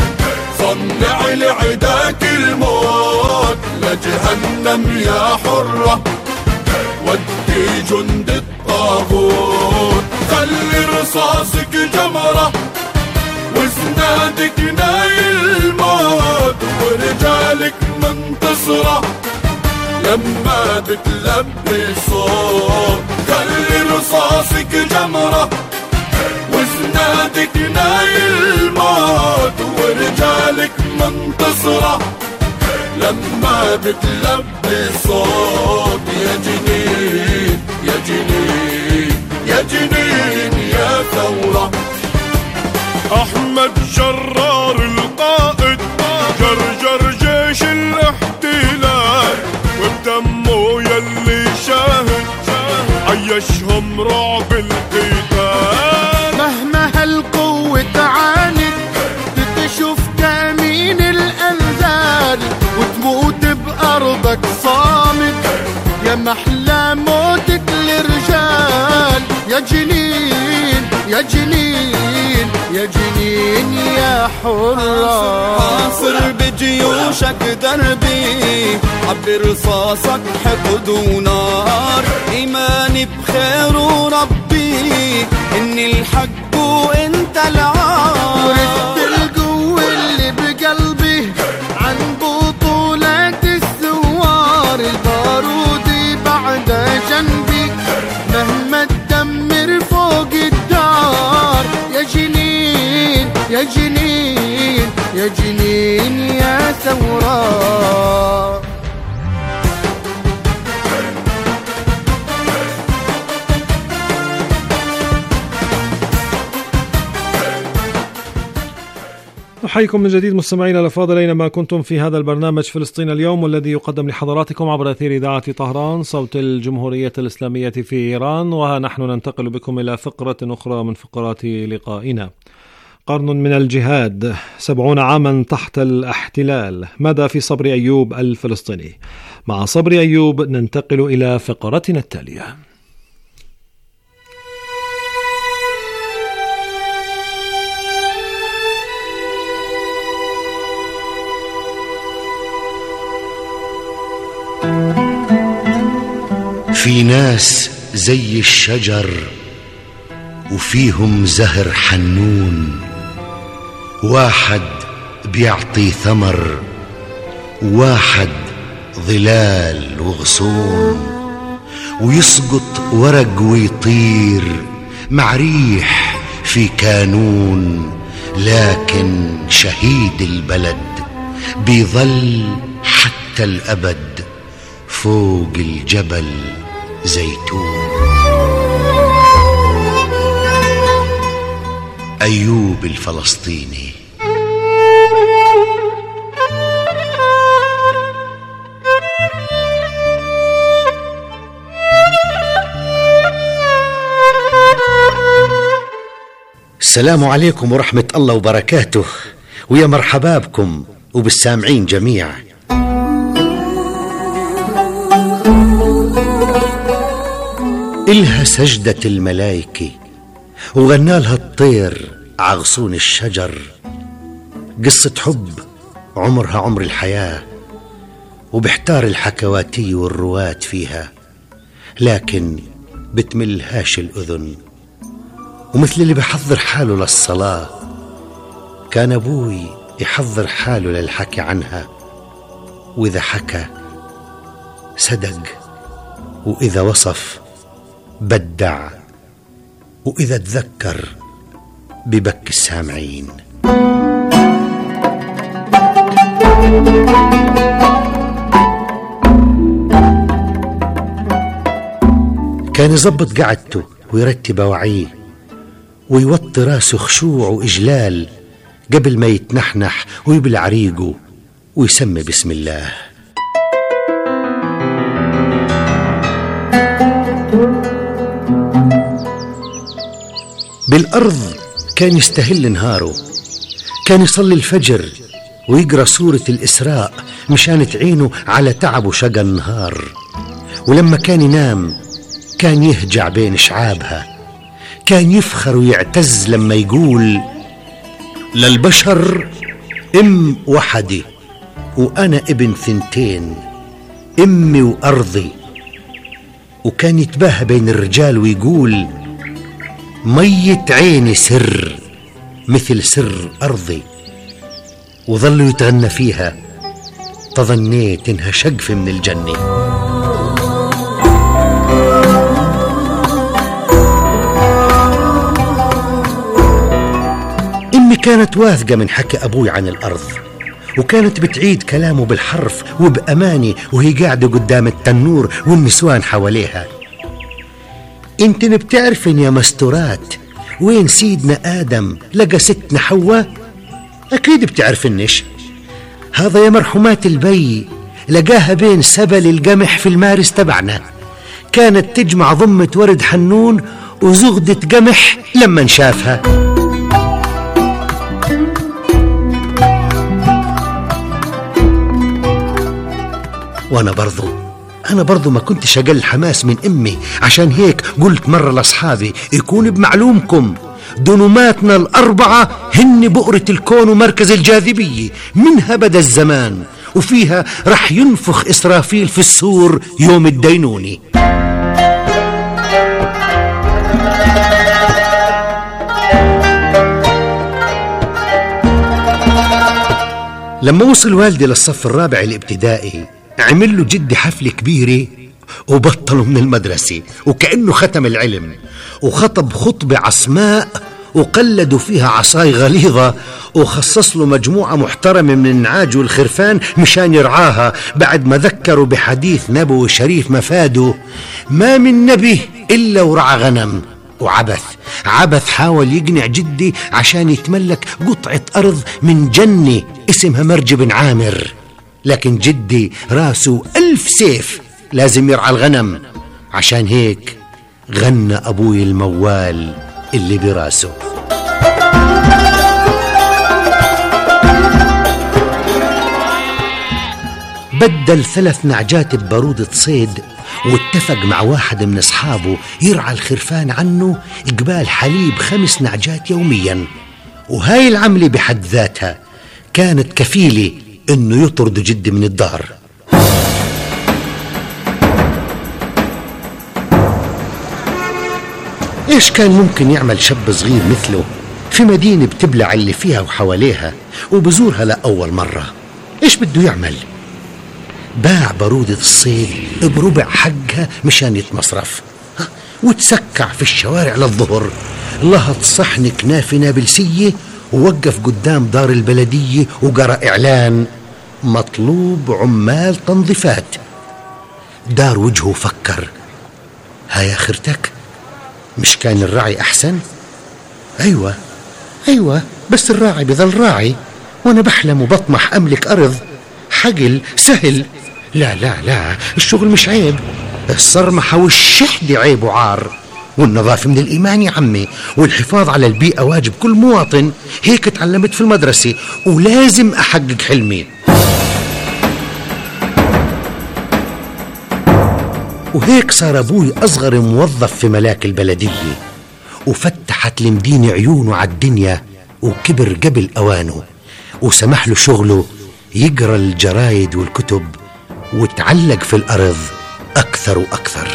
صنع لعداك الموت، لجهنم يا حرة ودي جند الطاغوت. خلي رصاصك جمرة وسنادك نايل الموت، ورجالك منتصرة لما بتلبي صوت. خلي رصاصك جمرة وسنادك نايل الموت، ورجالك منتصرة لما بتلبي صوت. يا جنين يا جنين يا جنين يا ثورة. أحمد جرار القائد جرجر جيش الاحتلال، وبدمه يلي شاهد عيشهم رعب القتال. مهما هالقوة تعاند تشوف تأمين الأنذال، وتموت بأرضك صامت يا محلى موتك للرجال. يا جنين يا جنين يا جنين يا حرة. حاصر بجيوشك دربي، عبر رصاصك حقد ونار. إيماني بخير وربي إن الحق وإنت العار. ورثت القوة اللي بقلبي عن بطولات الثوار. البارودي بعد جنبي مهما تدمر فوق الدار. يا جنين يا جنين يا جنين يا ثورة. أحييكم من جديد مستمعينا الأفاضل أينما كنتم في هذا البرنامج فلسطين اليوم، والذي يقدم لحضراتكم عبر أثير إذاعة طهران صوت الجمهورية الإسلامية في إيران. ونحن ننتقل بكم إلى فقرة أخرى من فقرات لقائنا. قرن من الجهاد، سبعون عاما تحت الاحتلال، ماذا في صبر أيوب الفلسطيني؟ مع صبر أيوب ننتقل إلى فقرتنا التالية. في ناس زي الشجر وفيهم زهر حنون، واحد بيعطي ثمر وواحد ظلال وغصون، ويسقط ورق ويطير مع ريح في كانون. لكن شهيد البلد بيظل حتى الأبد فوق الجبل زيتون. أيوب الفلسطيني. السلام عليكم ورحمة الله وبركاته، ويا مرحبا بكم وبالسامعين جميع. إلها سجدة الملايكة وغنالها الطير عغصون الشجر، قصة حب عمرها عمر الحياة، وبحتار الحكواتي والرواة فيها، لكن بتملهاش الأذن. ومثل اللي بحضر حاله للصلاة، كان أبوي يحضر حاله للحكي عنها، وإذا حكى صدق، وإذا وصف بدع، وإذا تذكر ببكي السامعين. كان يظبط قعدته ويرتب وعيه ويوطي راسه خشوع وإجلال قبل ما يتنحنح ويبلع ريقه ويسمي بسم الله. بالأرض كان يستهل نهاره، كان يصلي الفجر ويقرأ سورة الإسراء مشان تعينه على تعب وشقى النهار. ولما كان ينام كان يهجع بين شعابها، كان يفخر ويعتز لما يقول للبشر أم وحدة وأنا ابن ثنتين، أمي وأرضي. وكان يتباهى بين الرجال ويقول مية عيني سر مثل سر أرضي. وظلوا يتغنى فيها، تظنيت إنها شقفة من الجنة. أمي كانت واثقة من حكي أبوي عن الأرض، وكانت بتعيد كلامه بالحرف وبأمانة وهي قاعدة قدام التنور والنسوان حواليها. انتن بتعرفن يا مستورات وين سيدنا آدم لقى ستنا حواء؟ أكيد بتعرفنش. هذا يا مرحومات البي لقاها بين سبل القمح في المارس تبعنا، كانت تجمع ضمة ورد حنون وزغدة قمح لما نشافها. وأنا برضو أنا برضو ما كنتش أقل حماس من أمي، عشان هيك قلت مرة لأصحابي يكون بمعلومكم دنوماتنا الأربعة هن بؤرة الكون ومركز الجاذبية، منها بدا الزمان، وفيها رح ينفخ إسرافيل في السور يوم الدينوني. لما وصل والدي للصف الرابع الابتدائي عمل له جدي حفلة كبيرة وبطلوا من المدرسة وكأنه ختم العلم، وخطب خطبة عصماء وقلدوا فيها عصاي غليظة، وخصص له مجموعة محترمة من النعاج والخرفان مشان يرعاها، بعد ما ذكروا بحديث نبوي شريف مفاده ما من نبي إلا ورعى غنم. وعبث عبث حاول يقنع جدي عشان يتملك قطعة أرض من جنة اسمها مرج بن عامر، لكن جدي راسه ألف سيف لازم يرعى الغنم، عشان هيك غنى أبوي الموال اللي براسه. بدل ثلاث نعجات ببارودة صيد، واتفق مع واحد من أصحابه يرعى الخرفان عنه إقبال حليب خمس نعجات يوميا. وهاي العملة بحد ذاتها كانت كفيلة إنه يطرد جدي من الدار. إيش كان ممكن يعمل شاب صغير مثله في مدينة بتبلع اللي فيها وحواليها وبزورها لأول مرة؟ إيش بده يعمل؟ باع بارودة الصيد بربع حقها مشان يتمصرف، وتسكع في الشوارع للظهر، لهط صحن كنافة نابلسية ووقف قدام دار البلدية وقرأ إعلان مطلوب عمال تنظيفات. دار وجهه وفكر هاي آخرتك، مش كان الراعي أحسن؟ أيوة أيوة بس الراعي بظل راعي، وأنا بحلم وبطمح أملك أرض، حقل سهل. لا لا لا الشغل مش عيب، الصرمحة والشحدة عيب وعار. والنظافة من الإيمان يا عمي، والحفاظ على البيئة واجب كل مواطن. هيك تعلمت في المدرسة ولازم أحقق حلمي. وهيك صار أبوي أصغر موظف في ملاك البلدية، وفتحت المدينة عيونه على الدنيا، وكبر قبل أوانه، وسمح له شغله يقرأ الجرايد والكتب، وتعلق في الأرض أكثر وأكثر.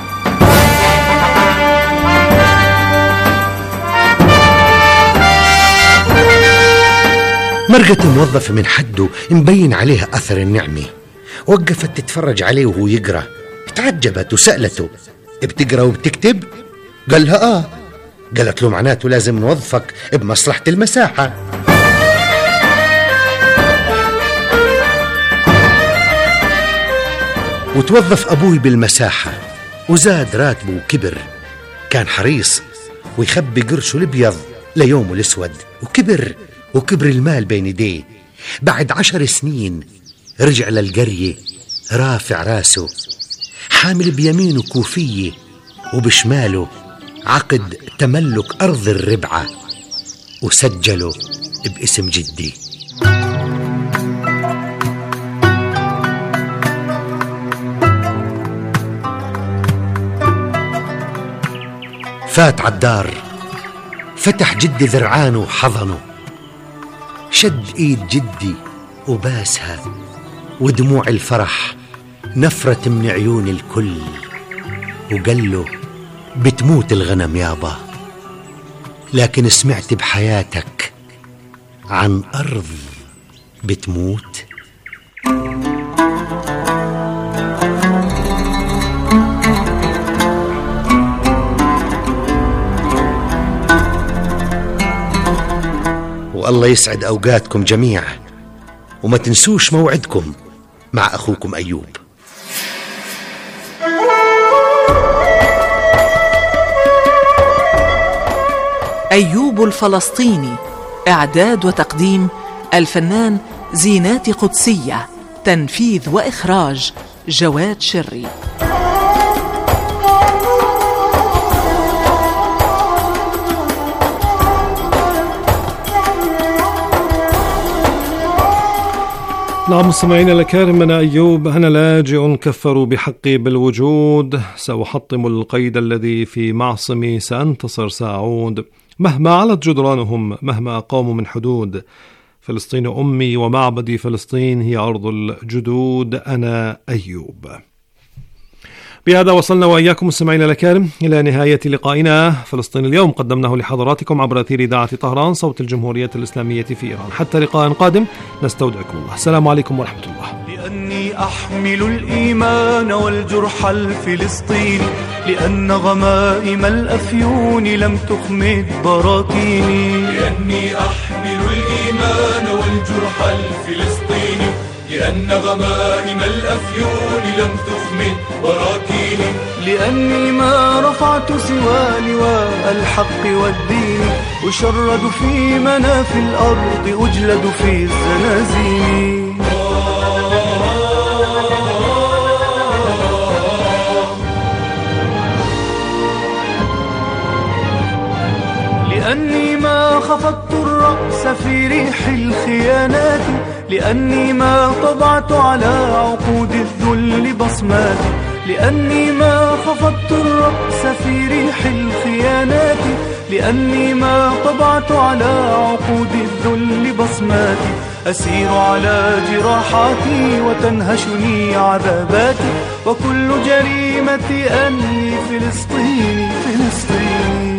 مرقت موظفة من حده مبين عليها أثر النعمة، وقفت تتفرج عليه وهو يقرأ، تعجبت وسألته: بتقرأ وبتكتب؟ قال لها آه. قالت له: معناته لازم نوظفك بمصلحة المساحة. وتوظف أبوي بالمساحة، وزاد راتبه وكبر. كان حريص ويخبي قرشه الابيض ليومه الاسود، وكبر وكبر المال بين يديه. بعد عشر سنين رجع للقرية رافع راسه، حامل بيمينه كوفية وبشماله عقد تملك أرض الربعة، وسجله باسم جدي. فات عالدار، فتح جدي ذرعانه وحضنه، شد ايد جدي وباسها، ودموع الفرح نفرت من عيون الكل، وقال له: بتموت الغنم يابا، لكن سمعت بحياتك عن أرض بتموت؟ والله يسعد أوقاتكم جميعا، وما تنسوش موعدكم مع أخوكم أيوب. أيوب الفلسطيني، إعداد وتقديم الفنان زينات قدسية، تنفيذ وإخراج جواد شري. نعم مستمعينا الأكارم، أنا أيوب، أنا لاجئ كفروا بحقي بالوجود، سأحطم القيد الذي في معصمي، سأنتصر سأعود، مهما علت جدرانهم، مهما أقاموا من حدود. فلسطين أمي ومعبدي، فلسطين هي أرض الجدود، أنا أيوب. بهذا وصلنا وإياكم مستمعينا الأكارم إلى نهاية لقائنا فلسطين اليوم، قدمناه لحضراتكم عبر أثير إذاعة طهران صوت الجمهورية الإسلامية في إيران. حتى لقاء قادم نستودعكم الله، السلام عليكم ورحمة الله. لأني أحمل الإيمان والجرح الفلسطيني، لأن غمائم الأفيون لم تخمد براكيني. لأني أحمل الإيمان والجرح الفلسطيني، لأن غمائم الأفيون لم تخمد براكيني. لأني ما رفعت سوى لواء الحق والدين، أشرد في مناف الأرض، أجلد في الزنازين. لأني ما خفضت الرأس في ريح الخيانات، لأني ما طبعت على عقود الذل بصمات. لأني ما خفضت الرأس في ريح الخيانات، لأني ما طبعت على عقود الذل بصمات. أسير على جراحاتي وتنهشني عذاباتي، وكل جريمتي أني فلسطيني فلسطيني.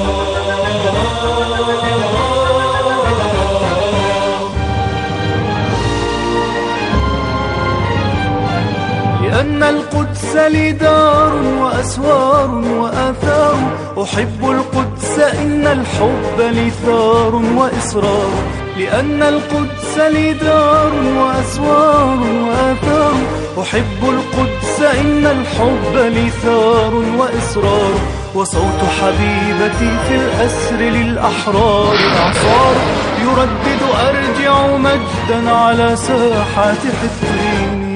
لأن القدس لي دار وأسوار وآثار، أحب القدس إن الحب لي ثار وإصرار. لأن القدس لي دار وأسوار وآثار، أحب القدس إن الحب لي ثار وإصرار. وصوت حبيبتي في الأسر للأحرار إعصار، يردد أرجع مجدا على ساحات حطين.